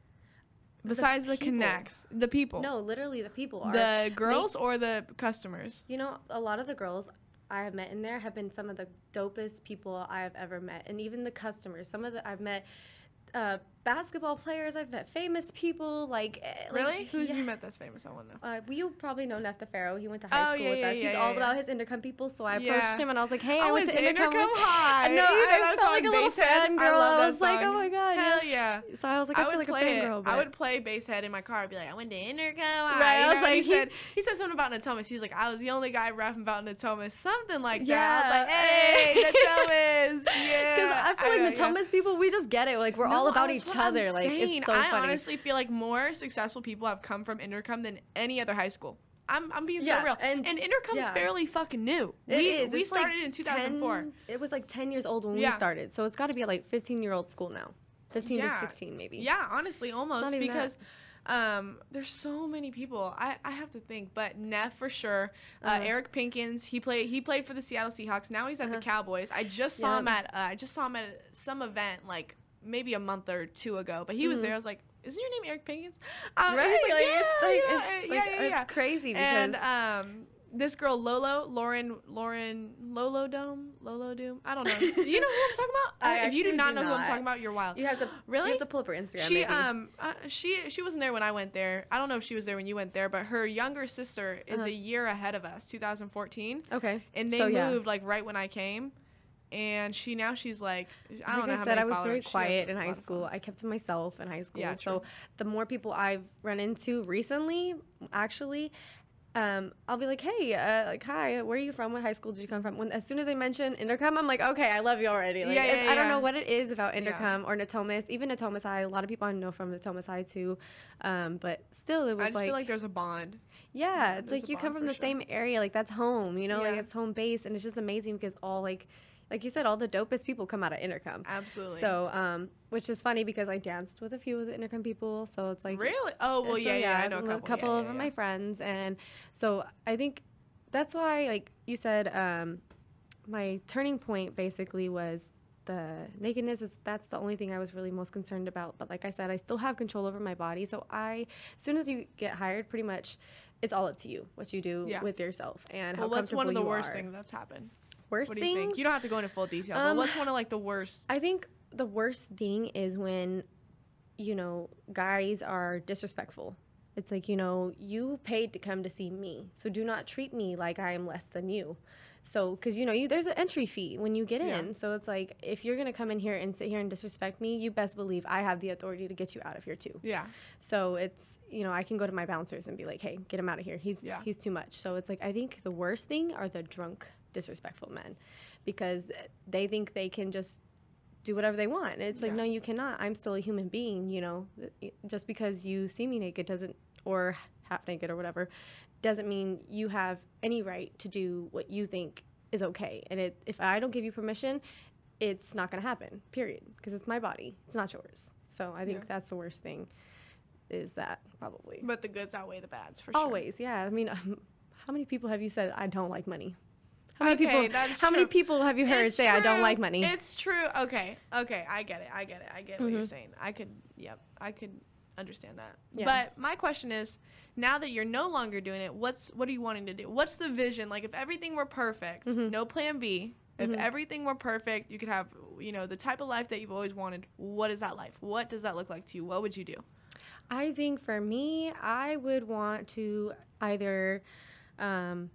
besides the, people. connects, the people? No, literally the people are. The girls or the customers? You know, a lot of the girls I have met in there have been some of the dopest people I have ever met. And even the customers. Some of the, I've met uh, basketball players, I've met famous people. Like, eh, like, Really? Who yeah. have you met that's famous? I want to know. Uh, well, you probably know Neff the Pharaoh. He went to high Oh, school yeah, with yeah, us. yeah, He's yeah, all yeah. about his Intercom people. So I approached Yeah. him and I was like, hey, I I, went went to to Intercom. Intercom High. I know, You know I that felt like song, a little Basshead? fangirl. I love I that was like, song. oh my God. Hell yeah. yeah. So I was like, I, I, would feel like a play it. fangirl. I but- would play Basshead in my car. I'd be like, I went to Intercom. High. Right, I You was know, he like, he- said he said something about Natomas. He's like, I was the only guy rapping about Natomas, something like that. I was Yeah. like, hey, Natomas, yeah. Because I feel like know, the yeah. Thomas people, we just get it. Like, we're all No, about that's each what I'm other. Like, saying. it's so I funny. honestly feel like more successful people have come from Intercom than any other high school. I'm, I'm being Yeah, so real. and- And, Intercom's yeah. fairly fucking new. It we is. we It's like started in two thousand four. ten It was like ten years old when Yeah. we started. So it's got to be like fifteen-year-old school now. fifteen Yeah. to sixteen, maybe. Yeah, honestly, almost not even that. because um, there's so many people. I, I have to think, but Neff for sure. Uh, Uh-huh. Eric Pinkins, he played he played for the Seattle Seahawks. Now he's at the Uh-huh. Cowboys. I just saw Yep. him at uh, I just saw him at some event like maybe a month or two ago. But he was Mhm. there. I was like, isn't your name Eric Pinkins? Uh, Right? He was like, like, yeah, it's like, yeah, it's, yeah, like, yeah, yeah. it's crazy because And um, this girl Lolo, Lauren, Lauren, Lolo Dome, Lolo Doom. I don't know. You know who I'm talking about? I Uh, if you do actually not do know who I'm not. talking about, you're wild. you have to Really? you have to pull up her Instagram. She maybe. um uh, she she wasn't there when I went there. I don't know if she was there when you went there, but her younger sister is Uh-huh. a year ahead of us, two thousand fourteen, okay. and they So, yeah. moved like right when I came. And she now she's like I don't like know I how said, many I was followers. very She has quiet a in high lot of school. I kept to myself in high school. Yeah, so true. the more people I've run into recently, actually, um, I'll be like, hey, uh, like, hi, where are you from? What high school did you come from? When as soon as they mention Intercom, I'm like, okay, I love you already. Like, Yeah, it's- yeah, I don't yeah. know what it is about Yeah. Intercom or Natomas, even Natomas High. A lot of people I know from Natomas High too, um, but still, it was I just like, feel like there's a bond. yeah, yeah, it's there's like a you come bond from for the sure. same area, like that's home, you know, like Yeah. it's home base, and it's just amazing because all like, like you said, all the dopest people come out of Intercom. Absolutely. So, um, which is funny because I danced with a few of the Intercom people, so it's like really? Oh well, so, yeah, yeah, I know a li- couple. couple yeah, of yeah, my yeah. friends, and so I think that's why, like you said, um, my turning point basically was the nakedness. Is that's the only thing I was really most concerned about. But like I said, I still have control over my body. So I, as soon as you get hired, pretty much, it's all up to you what you do Yeah. with yourself and Well, how what's one of the comfortable you worst are. things that's happened? Worst What do you things? think? You don't have to go into full detail, Um, but what's one of like the worst? I think the worst thing is when, you know, guys are disrespectful. It's like, you know, you paid to come to see me, so do not treat me like I am less than you. So, because, you know, you there's an entry fee when you get Yeah. in. So it's like, if you're going to come in here and sit here and disrespect me, you best believe I have the authority to get you out of here too. Yeah. So it's, you know, I can go to my bouncers and be like, hey, get him out of here. He's Yeah. he's too much. So it's like, I think the worst thing are the drunk disrespectful men because they think they can just do whatever they want. It's like, Yeah. no, you cannot. I'm still a human being, you know. Just because you see me naked doesn't, or half naked or whatever, doesn't mean you have any right to do what you think is okay. And it, if I don't give you permission, it's not going to happen, period. Because it's my body. It's not yours. So I think Yeah. that's the worst thing, is that probably. But the goods outweigh the bads for sure. Always, yeah. I mean, um, how many people have you said, I don't like money? How many Okay, people? that's How many true. people have you heard It's say I don't true. like money? It's true. Okay. Okay. I get it. I get it. I get what you're Mhm. saying. I could, yep. I could understand that. Yeah. But my question is, now that you're no longer doing it, what's what are you wanting to do? What's the vision? Like, if everything were perfect, Mhm. no plan B, if Mhm. everything were perfect, you could have, you know, the type of life that you've always wanted. What is that life? What does that look like to you? What would you do? I think for me, I would want to either, um,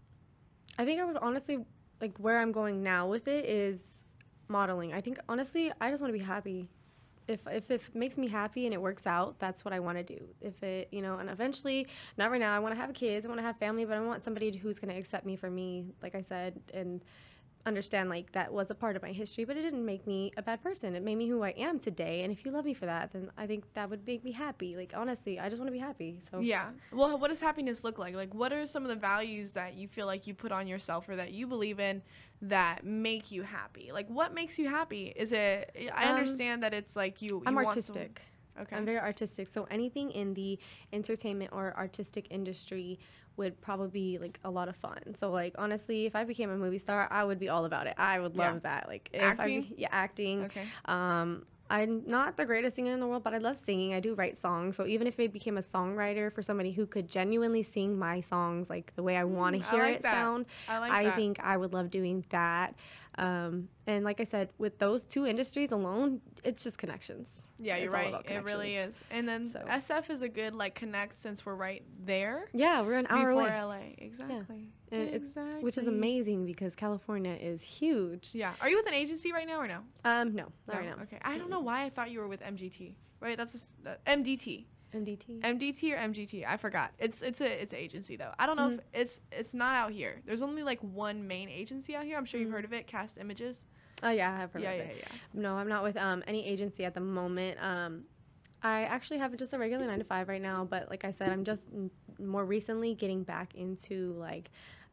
I think I would honestly, like where I'm going now with it is modeling. I think honestly, I just want to be happy. If, if if it makes me happy and it works out, that's what I want to do. If it, you know, and eventually, not right now, I want to have kids, I want to have family, but I want somebody who's going to accept me for me, like I said, and understand like that was a part of my history, but it didn't make me a bad person. It made me who I am today. And if you love me for that, then I think that would make me happy. Like honestly, I just want to be happy. So Yeah. Well, what does happiness look like? Like, what are some of the values that you feel like you put on yourself or that you believe in that make you happy? Like, what makes you happy? Is it, I Um, understand that it's like you, you I'm want artistic. Some, okay. I'm very artistic. So anything in the entertainment or artistic industry would probably be like a lot of fun. So like honestly, if I became a movie star, I would be all about it. I would love Yeah. that. Like if Acting? I be, yeah, acting. Okay. Um I'm not the greatest singer in the world, but I love singing. I do write songs. So even if I became a songwriter for somebody who could genuinely sing my songs like the way I want to Mm, I hear like it that. sound, I like I that. think I would love doing that. Um, and like I said, with those two industries alone, it's just connections. Yeah, you're It's all right. about It really connections. is. And then So- S F is a good like connect since we're right there Yeah, we're an hour before away, L A. Exactly. And it's- exactly. which is amazing because California is huge. Yeah. Are you with an agency right now or no? Um, no, not No? right now. Okay. I don't know why I thought you were with M G T. Right? That's a s uh, M D T. M D T. M D T or M G T? I forgot. It's it's a it's an agency though. I don't know Mhm. if it's it's not out here. There's only like one main agency out here. I'm sure you've Mhm. heard of it. Cast Images. Oh yeah, I have heard Yeah, of yeah, it. yeah. No, I'm not with um any agency at the moment. Um, I actually have just a regular nine to five right now, but like I said, I'm just m- more recently getting back into like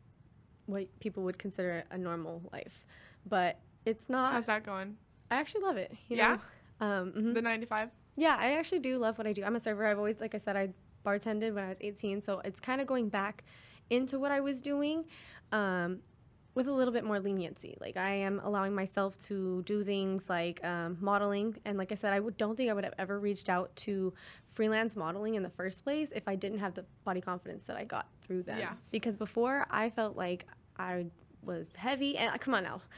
what people would consider a normal life, but it's not. How's that going? I actually love it. You Yeah? know? Um, mhm. The nine to five. Yeah, I actually do love what I do. I'm a server. I've always, like I said, I bartended when I was eighteen, so it's kind of going back into what I was doing, um, with a little bit more leniency. Like I am allowing myself to do things like um, modeling, and like I said, I would, don't think I would have ever reached out to freelance modeling in the first place if I didn't have the body confidence that I got through them. Yeah. Because before I felt like I was heavy, and uh, come on now.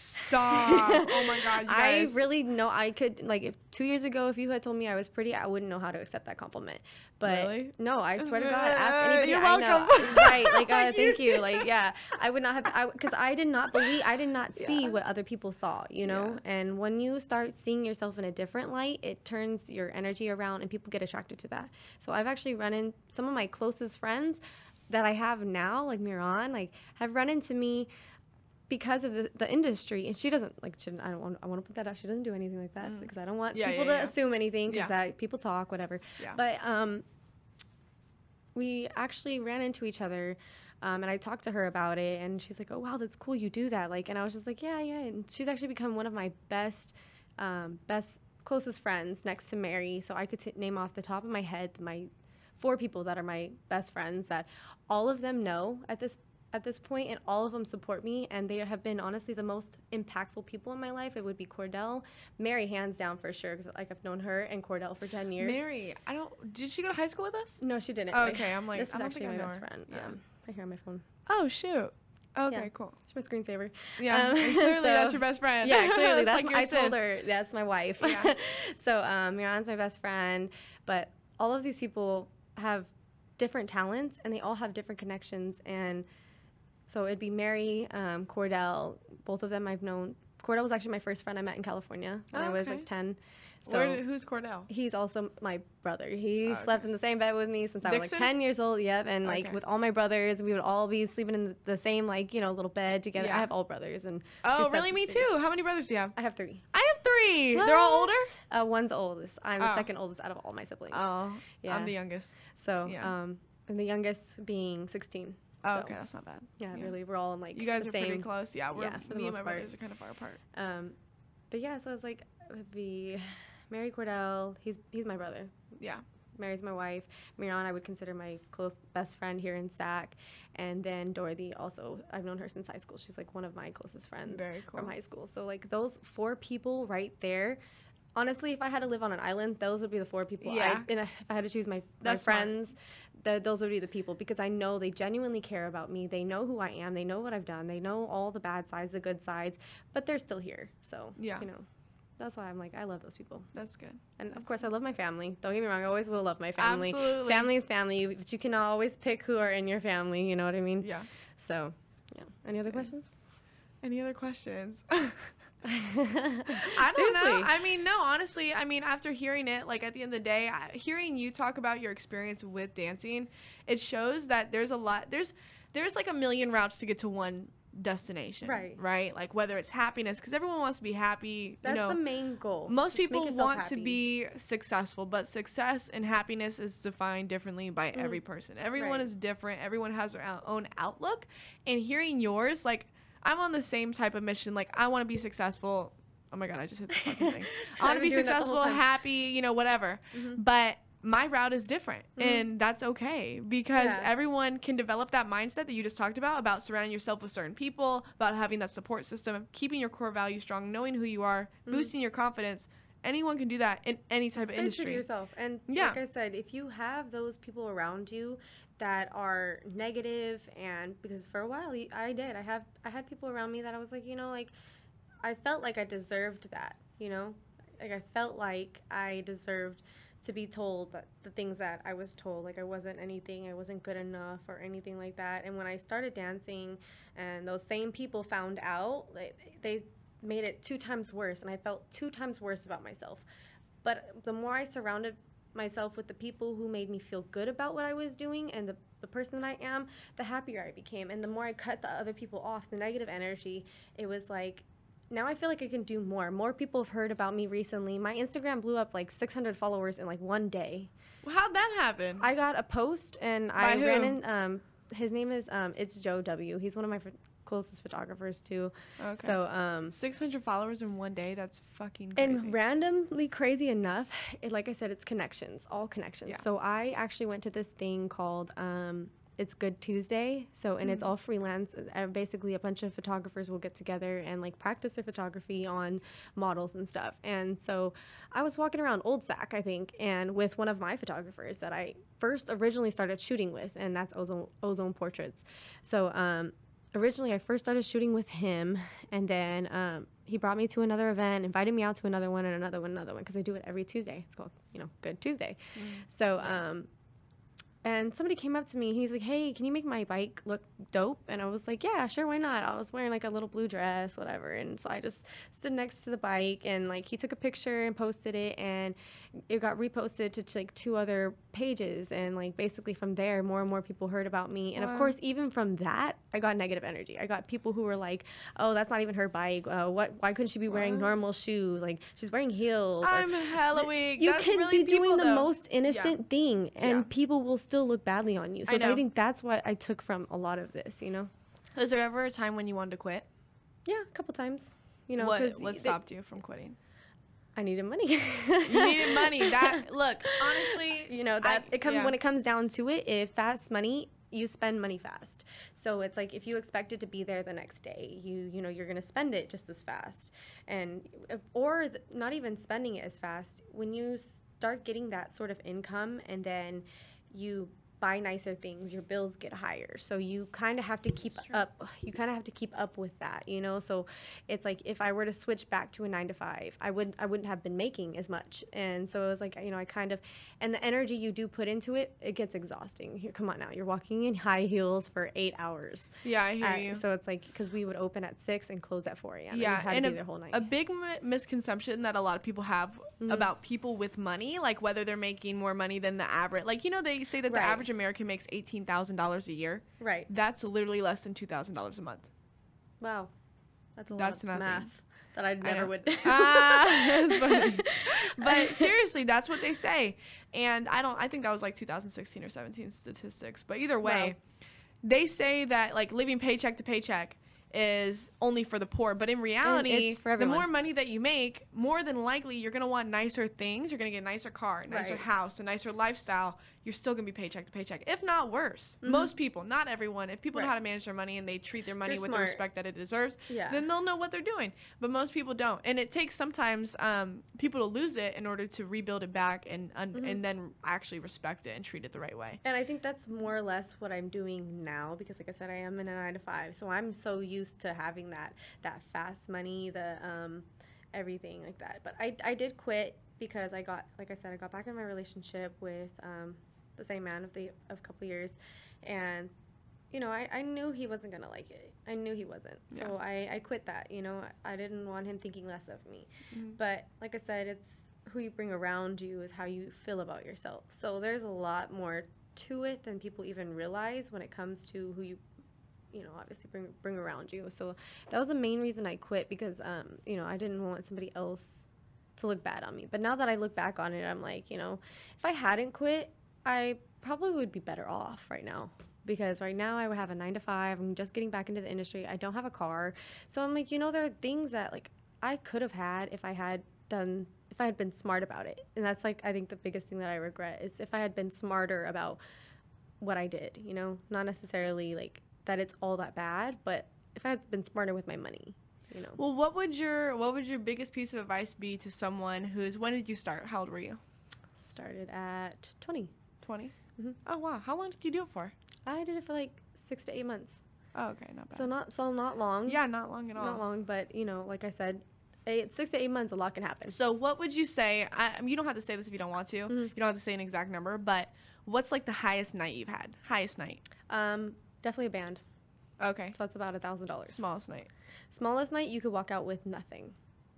Stop. Oh my God, you I guys. really know I could, like, if two years ago, if you had told me I was pretty, I wouldn't know how to accept that compliment. But Really? no, I swear to God, Uh, ask anybody you're I welcome. know. Right, like, uh, You thank you. Like, yeah, I would not have, I because I did not believe, I did not see Yeah. what other people saw, you know? And when you start seeing yourself in a different light, it turns your energy around and people get attracted to that. So I've actually run in, some of my closest friends that I have now, like Miran, like, have run into me because of the, the industry, and she doesn't like she, I don't want I want to put that out, she doesn't do anything like that Mm. because I don't want Yeah, people yeah, to yeah. assume anything because Yeah. that people talk whatever. Yeah. But um we actually ran into each other, um, and I talked to her about it, and she's like, oh wow, that's cool you do that, like, and I was just like, yeah, yeah. And she's actually become one of my best um, best closest friends next to Mary. So I could t- name off the top of my head my four people that are my best friends that all of them know at this at this point, and all of them support me, and they have been honestly the most impactful people in my life. It would be Cordell, Mary, hands down for sure, because like I've known her and Cordell for ten years. Mary, I don't. Did she go to high school with us? No, she didn't. Oh, okay, I'm like, this I is don't actually think I my know best her. friend. Yeah. Um, right here on my phone. Oh shoot. Okay, Yeah. cool. She's my screensaver. Yeah, Um, and clearly so- that's your best friend. Yeah, clearly that's, like my, your I told sis. her that's my wife. Yeah. So um, Miran's my best friend, but all of these people have different talents, and they all have different connections. And so it'd be Mary, um, Cordell, both of them I've known. Cordell was actually my first friend I met in California when Oh, I was okay. like ten. So Where did, who's Cordell? he's also my brother. He Oh, okay. slept in the same bed with me since I was like Dixon? ten years old. Yep. And like Okay. with all my brothers, we would all be sleeping in the, the same like, you know, little bed together. Yeah. I have all brothers and Oh, two really? Me stepsisters. too. How many brothers do you have? I have three. I have three. They're all older? Uh, one's the oldest. I'm the Oh. second oldest out of all my siblings. Oh, Yeah. I'm the youngest. So, yeah. um, and the youngest being sixteen. Oh, So, okay, that's not bad. Yeah, Yeah. really, we're all in like You guys the are same. pretty close. Yeah, we're yeah, for the me and most my part. brothers are kind of far apart. Um, but yeah, so it's like it would be Mary Cordell. He's he's my brother. Yeah. Mary's my wife. Miran, I would consider my close best friend here in Sac. And then Dorothy, also, I've known her since high school. She's like one of my closest friends Very cool. from high school. So like those four people right there. Honestly, if I had to live on an island, those would be the four people. Yeah. I, and if I had to choose my, my That's smart. friends, the, those would be the people because I know they genuinely care about me. They know who I am. They know what I've done. They know all the bad sides, the good sides, but they're still here. So, Yeah. you know, that's why I'm like, I love those people. That's good. And That's of course, I love my family. Don't get me wrong, I always will love my family. Absolutely. Family is family, but you can always pick who are in your family. You know what I mean? Yeah. So, yeah. Any other Okay. questions? Any other questions? I don't know. Seriously. I mean, no, honestly, I mean, after hearing it, like at the end of the day, I, hearing you talk about your experience with dancing, it shows that there's a lot, there's, there's like a million routes to get to one destination. Right. Right. Like whether it's happiness, because everyone wants to be happy. That's you know, the main goal. most Just make people yourself want to happy. be successful, but success and happiness is defined differently by Mhm. every person. Everyone Right. is different. Everyone has their ou- own outlook. And hearing yours, like, I'm on the same type of mission. Like, I want to be successful. Oh my God, I just hit the fucking thing. I want to I've be been doing that the whole successful, time. happy, you know, whatever. Mhm. But my route is different, Mhm. and that's okay because Yeah. everyone can develop that mindset that you just talked about, about surrounding yourself with certain people, about having that support system, keeping your core values strong, knowing who you are, Mhm. boosting your confidence. Anyone can do that in any type of Stay true to industry. yourself. And Yeah. like I said, if you have those people around you that are negative, and because for a while y- I did, I have I had people around me that I was like, you know, like I felt like I deserved that, you know, like I felt like I deserved to be told that the things that I was told, like I wasn't anything, I wasn't good enough or anything like that. And when I started dancing, and those same people found out, like, they made it two times worse, and I felt two times worse about myself. But the more I surrounded myself with the people who made me feel good about what I was doing and the, the person that I am, the happier I became. And the more I cut the other people off, the negative energy, it was like, now I feel like I can do more. More people have heard about me recently. My Instagram blew up like six hundred followers in like one day. Well, how'd that happen? I got a post and By I who? ran in, um, his name is, um, it's Joe W. He's one of my ph- closest photographers too. okay. So, um, six hundred followers in one day, that's fucking crazy. and randomly crazy enough, it, like I said, it's connections, all connections. Yeah. So I actually went to this thing called um, It's Good Tuesday. So, and it's Mhm. all freelance. Uh, basically, a bunch of photographers will get together and like practice their photography on models and stuff. And so I was walking around Old Sac, I think, and with one of my photographers that I first originally started shooting with, and that's Ozone, Ozone Portraits. So, um, originally I first started shooting with him, and then um, he brought me to another event, invited me out to another one and another one, another one, because I do it every Tuesday. It's called, you know, Good Tuesday. Mm. So, um, and somebody came up to me. He's like, "Hey, can you make my bike look dope?" And I was like, "Yeah, sure, why not?" I was wearing like a little blue dress, whatever. And so I just stood next to the bike, and like he took a picture and posted it, and it got reposted to like two other pages. And like basically from there, more and more people heard about me. And Wow. of course, even from that, I got negative energy. I got people who were like, "Oh, that's not even her bike. Uh, what? Why couldn't she be wearing What? normal shoes? Like she's wearing heels." or- I'm hella weak. you That's can really be doing people, the though. most innocent thing, and Yeah. people will still look badly on you. So I I, know. think that's what I took from a lot of this. You know, Was there ever a time when you wanted to quit? yeah, a couple times. You know, what because what stopped you from quitting? I needed money. You needed money. That look, honestly, you know that I- it comes yeah. when it comes down to it. If fast money, you spend money fast. So it's like if you expect it to be there the next day, you you know you're gonna spend it just as fast, and or th- not even spending it as fast. When you start getting that sort of income, and then you buy nicer things, your bills get higher. So you kind of have to keep That's true. up. You kind of have to keep up with that, you know. So it's like if I were to switch back to a nine to five, I would I wouldn't have been making as much. And so it was like, you know, I kind of, and the energy you do put into it, it gets exhausting. Here, come on now, you're walking in high heels for eight hours. Yeah, I hear At- you. So it's like because we would open at six and close at four a.m. Yeah, and you had and to a- be there whole night. A big mi- misconception that a lot of people have mm-hmm. about people with money, like whether they're making more money than the average. Like, you know, they say that right. the average American makes eighteen thousand dollars a year. Right. That's literally less than two thousand dollars a month. Wow. That's a that's lot of nothing. math that I never I would. Ah, that's funny. But seriously, that's what they say. And I don't, I think that was like two thousand sixteen or seventeen statistics. But either way, wow. they say that like living paycheck to paycheck is only for the poor, but in reality, the more money that you make, more than likely you're going to want nicer things. You're going to get a nicer car, a nicer right. house, a nicer lifestyle. You're still going to be paycheck to paycheck, if not worse. Mm-hmm. Most people, not everyone. If people right. know how to manage their money and they treat their money You're with smart. the respect that it deserves, yeah. then they'll know what they're doing. But most people don't. And it takes sometimes um, people to lose it in order to rebuild it back and un- mm-hmm. and then actually respect it and treat it the right way. And I think that's more or less what I'm doing now because, like I said, I am in a nine to five. So I'm so used to having that that fast money, the um, everything like that. But I, I did quit because I got, like I said, I got back in my relationship with um, – the same man of the of a couple years, and you know I, I knew he wasn't gonna like it. I knew he wasn't, yeah. so I, I quit that. You know I didn't want him thinking less of me. Mm-hmm. But like I said, it's who you bring around you is how you feel about yourself. So there's a lot more to it than people even realize when it comes to who you you know obviously bring bring around you. So that was the main reason I quit because um you know I didn't want somebody else to look bad on me. But now that I look back on it, I'm like, you know if I hadn't quit, I probably would be better off right now because right now I would have a nine to five. I'm just getting back into the industry. I don't have a car. So I'm like, you know, there are things that like I could have had if I had done, if I had been smart about it. And that's like, I think the biggest thing that I regret is if I had been smarter about what I did, you know, not necessarily like that it's all that bad, but if I had been smarter with my money, you know. Well, what would your, what would your biggest piece of advice be to someone who's, when did you start? How old were you? Started at twenty. twenty? Mm-hmm. Oh, wow. How long did you do it for? I did it for like six to eight months. Oh, okay. Not bad. So not so not long. Yeah, not long at all. Not long, but, you know, like I said, eight, six to eight months, a lot can happen. So what would you say? I, I mean, you don't have to say this if you don't want to. Mm-hmm. You don't have to say an exact number, but what's like the highest night you've had? Highest night? Um, definitely a band. Okay. So that's about a thousand dollars. Smallest night? Smallest night, you could walk out with nothing.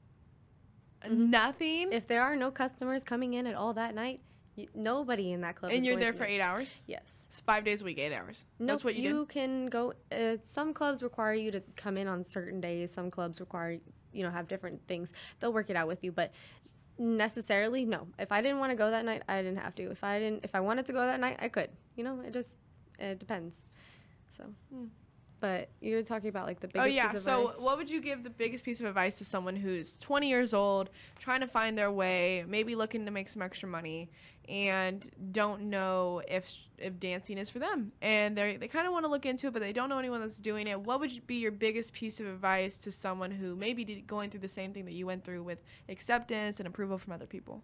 Mm-hmm. Nothing? If there are no customers coming in at all that night, You, nobody in that club and is you're going there to for make. eight hours? Yes. It's five days a week, eight hours. No, That's what you, you do? can go. Uh, some clubs require you to come in on certain days. Some clubs require, you know, have different things. They'll work it out with you, but necessarily, no. If I didn't want to go that night, I didn't have to. If I didn't, if I wanted to go that night, I could. You know, it just, it depends. So. Hmm. But you're talking about like the biggest oh yeah piece of so advice. What would you give the biggest piece of advice to someone who's twenty years old, trying to find their way, maybe looking to make some extra money, and don't know if if dancing is for them, and they they kind of want to look into it but they don't know anyone that's doing it? What would be your biggest piece of advice to someone who maybe did, going through the same thing that you went through with acceptance and approval from other people?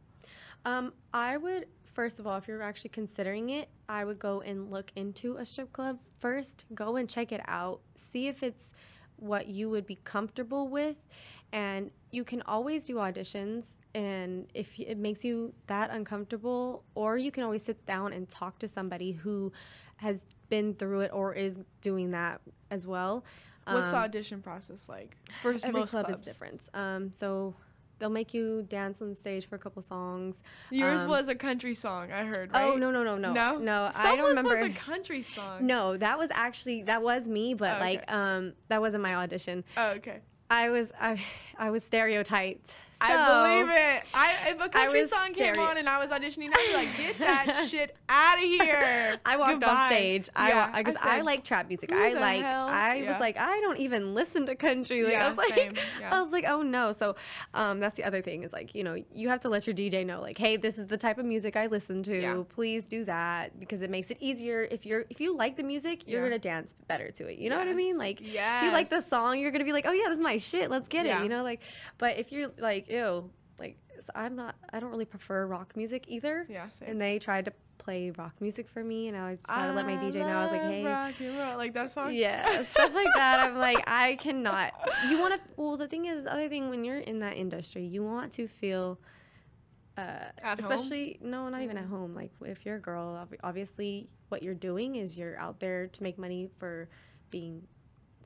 um I would, first of all, if you're actually considering it, I would go and look into a strip club first. Go and check it out. See if it's what you would be comfortable with. And you can always do auditions. And if it makes you that uncomfortable, or you can always sit down and talk to somebody who has been through it or is doing that as well. What's um, the audition process like? For every most club clubs? is different. Um, so they'll make you dance on stage for a couple songs. Yours um, was a country song, I heard, right? Oh, no, no, no, no. No? No, Someone's I don't remember. was a country song. No, that was actually, that was me, but Oh, like, okay. um, that wasn't my audition. Oh, okay. I was, I, I was stereotyped. So I believe it. I if a country was song came stereo- on and I was auditioning, I'd be like, get that shit out of here. I walked Goodbye. off stage. I, Yeah, wa- because I I, said, like trap music. who I the like, hell? I Yeah. was like, I don't even listen to country. Like, I Yeah, was like, same. Yeah. I was like, oh no. So, um, that's the other thing is like, you know, you have to let your D J know, like, hey, this is the type of music I listen to. Yeah. Please do that because it makes it easier. If you're, if you like the music, you're Yeah. gonna dance better to it. You know what I Yes. mean? Like, Yes. if you like the song, you're gonna be like, oh yeah, this is my shit. Let's get Yeah. it. You know, like, but if you're like, ew, like, so I'm not, I don't really prefer rock music either. Yeah, same. And they tried to play rock music for me, and I decided to let my D J know. I was like, hey, rock and roll, like that song. yeah, stuff like that. I'm like, I cannot. You want to? Well, the thing is, the other thing, when you're in that industry, you want to feel, uh, At home? especially no, not even Yeah. at home. Like if you're a girl, ob- obviously, what you're doing is you're out there to make money for being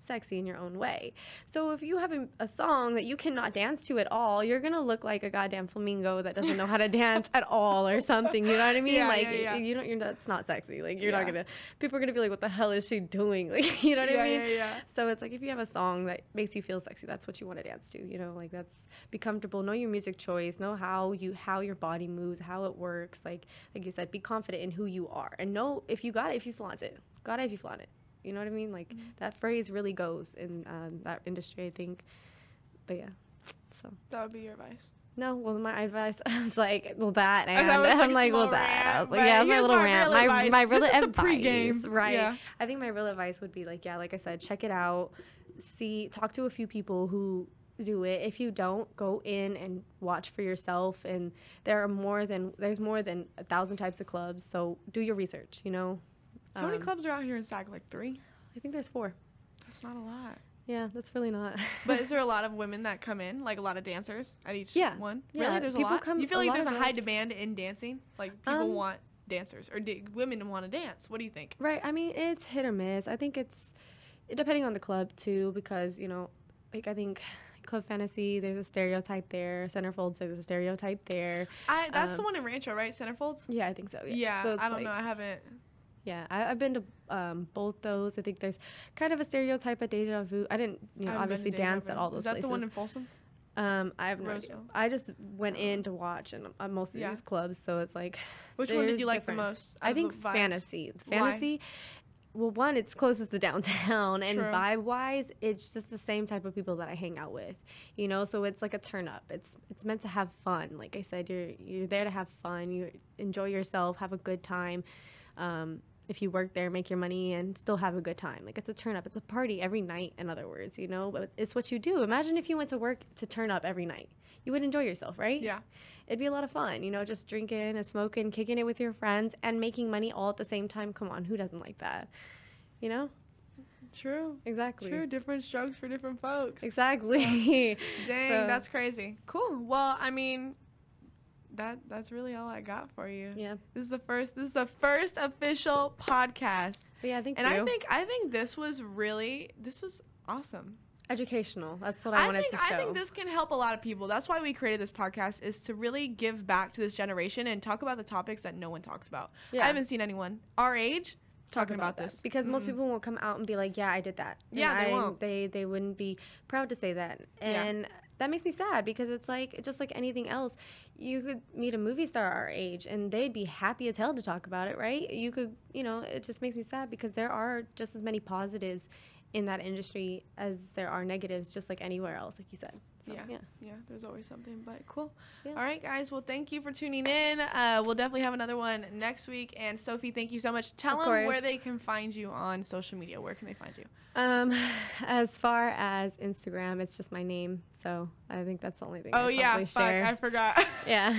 sexy in your own way. So if you have a, a song that you cannot dance to at all, you're gonna look like a goddamn flamingo that doesn't know how to dance at all or something. You know what I mean? Yeah, like yeah, yeah. you don't. You're that's not sexy. Like you're Yeah. not gonna. People are gonna be like, what the hell is she doing? Like you know what yeah, I mean? yeah, yeah. So it's like if you have a song that makes you feel sexy, that's what you want to dance to. You know, like that's be comfortable. Know your music choice. Know how you how your body moves, how it works. Like like you said, be confident in who you are, and know if you got it, if you flaunt it. Got it if you flaunt it. You know what I mean? Like Mm-hmm. that phrase really goes in um, that industry, I think. But yeah, so That would be your advice. no. Well, my advice, I was like, well, that, and thought it was, like, I'm a like, well, small that. I rant, was like, but yeah, that's my here's little my rant. real My advice. my This real is the advice, pregame. right? Yeah. I think my real advice would be like, yeah, like I said, check it out. See, talk to a few people who do it. If you don't, go in and watch for yourself. And there are more than there's more than a thousand types of clubs. So do your research. You know. How many Um, clubs are out here in Sac? Like three? I think there's four. That's not a lot. Yeah, that's really not. But is there a lot of women that come in, like a lot of dancers at each Yeah. one? Yeah, Really, there's a people lot. come- You feel a like lot there's a of high girls- demand in dancing? Like people Um, want dancers, or d- women want to dance. What do you think? Right. I mean, it's hit or miss. I think it's depending on the club too, because you know, like I think Club Fantasy, there's a stereotype there. Centerfolds, there's a stereotype there. I that's the Um, one in Rancho, right? Centerfolds. Yeah, I think so. Yeah. Yeah, So it's I don't like- know. I haven't. Yeah, I, I've been to um, both those. I think there's kind of a stereotype at Deja Vu. I didn't, you know, I haven't been obviously to Deja dance Vu. at all those Is that places. the one in Folsom? um, I have no idea. Roseville? I just went in to watch, and uh, most of Yeah. these clubs, so it's like. Which one did there's you like different- the most? out I of the think vibes? Fantasy. Why? Fantasy. Well, one, it's closest to downtown, and True. vibe wise, it's just the same type of people that I hang out with, you know. So it's like a turn up. It's it's meant to have fun. Like I said, you're you're there to have fun. You enjoy yourself, have a good time. Um, if you work there, make your money, and still have a good time. Like it's a turn up. It's a party every night. In other words, you know. But it's what you do. Imagine if you went to work to turn up every night. You would enjoy yourself, right? Yeah. It'd be a lot of fun, you know, just drinking and smoking, kicking it with your friends, and making money all at the same time. Come on, who doesn't like that? You know? True. Exactly. True. Different strokes for different folks. Exactly. Dang, So- that's crazy. Cool. Well, I mean, that that's really all I got for you. Yeah. This is the first. This is the first official podcast, But yeah, thank and you. I think I think this was really this was awesome. Educational. That's what I, wanted think to show. I think this can help a lot of people. That's why we created this podcast, is to really give back to this generation and talk about the topics that no one talks about. Yeah. I haven't seen anyone our age Talk talking about, that. this because most Mm-mm. people won't come out and be like, "Yeah, I did that." And Yeah, they I, won't. They they wouldn't be proud to say that, Yeah. and that makes me sad because it's like just like anything else, you could meet a movie star our age and they'd be happy as hell to talk about it, right? You could, you know, it just makes me sad because there are just as many positives in that industry as there are negatives, just like anywhere else, like you said. So, Yeah. yeah. Yeah, there's always something, but cool. Yeah. All right, guys. Well, thank you for tuning in. Uh, we'll definitely have another one next week. And Sophie, thank you so much. Tell Of them where course. they can find you on social media. Where can they find you? Um, as far as Instagram, it's just my name, so I think that's the only thing. Oh I'd yeah, probably fuck, share. I forgot. Yeah.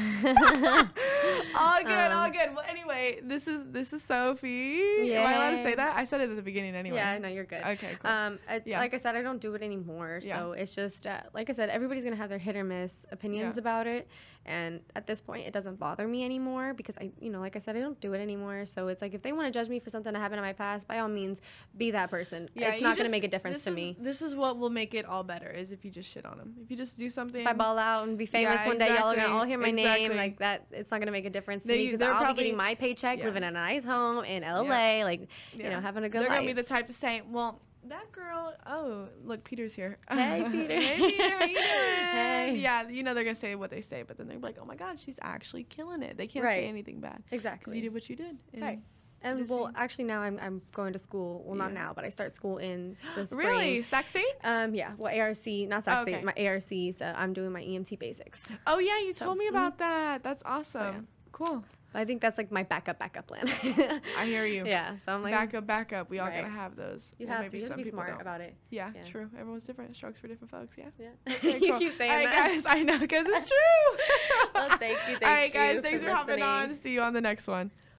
all good, all Um, good. Well, anyway, this is this is Sophie. Am I allowed to say Yay. that? I said it at the beginning anyway. Yeah, no, you're good. Okay, cool. Um, I, Yeah. like I said, I don't do it anymore. Yeah. So it's just, uh, like I said, everybody's gonna have their hit or miss opinions Yeah. about it. And at this point, it doesn't bother me anymore because I, you know, like I said, I don't do it anymore. So it's like if they want to judge me for something that happened in my past, by all means, be that person. yeah, it's you not gonna just- make a difference this to is- me. This is what will make it all better, is if you just shit on them. If you just do something. If I ball out and be famous Yeah, one day, y'all are gonna exactly, all hear my exactly. name like that. It's not gonna make a difference to They- me because they're I'll probably- be getting my paycheck, yeah. living in a nice home in L A, like you Yeah. know, having a good They're life. gonna be the type to say, well, that girl, oh, look, Peter's here. Hey, Peter. Hey, Peter, how you doing? Hey. Yeah, you know, they're gonna say what they say, but then they're like, oh my God, she's actually killing it. They can't Right. say anything bad. Because exactly. you did what you did. And Right. And Just well, saying. actually now I'm I'm going to school. Well, not Yeah. now, but I start school in the spring. Really? Sexy? Um, yeah. Well, A R C, not Sac State, Okay. my A R C. So I'm doing my E M T basics. Oh, yeah, you So, told me mhm. about that. That's awesome. yeah. Cool. I think that's like my backup backup plan. I hear you. Yeah. So I'm like, Backup, backup. We all Right. gotta have those. you Well, have maybe to. You have some to be people smart don't. about it. Yeah, Yeah. true. Everyone's different. Strokes for different folks. Yeah. Yeah. Okay, you cool. keep saying All right, that. guys. I know, because it's true. Well, thank you, All right, thank guys. you Thanks for for hopping on. listening. See you on the next one.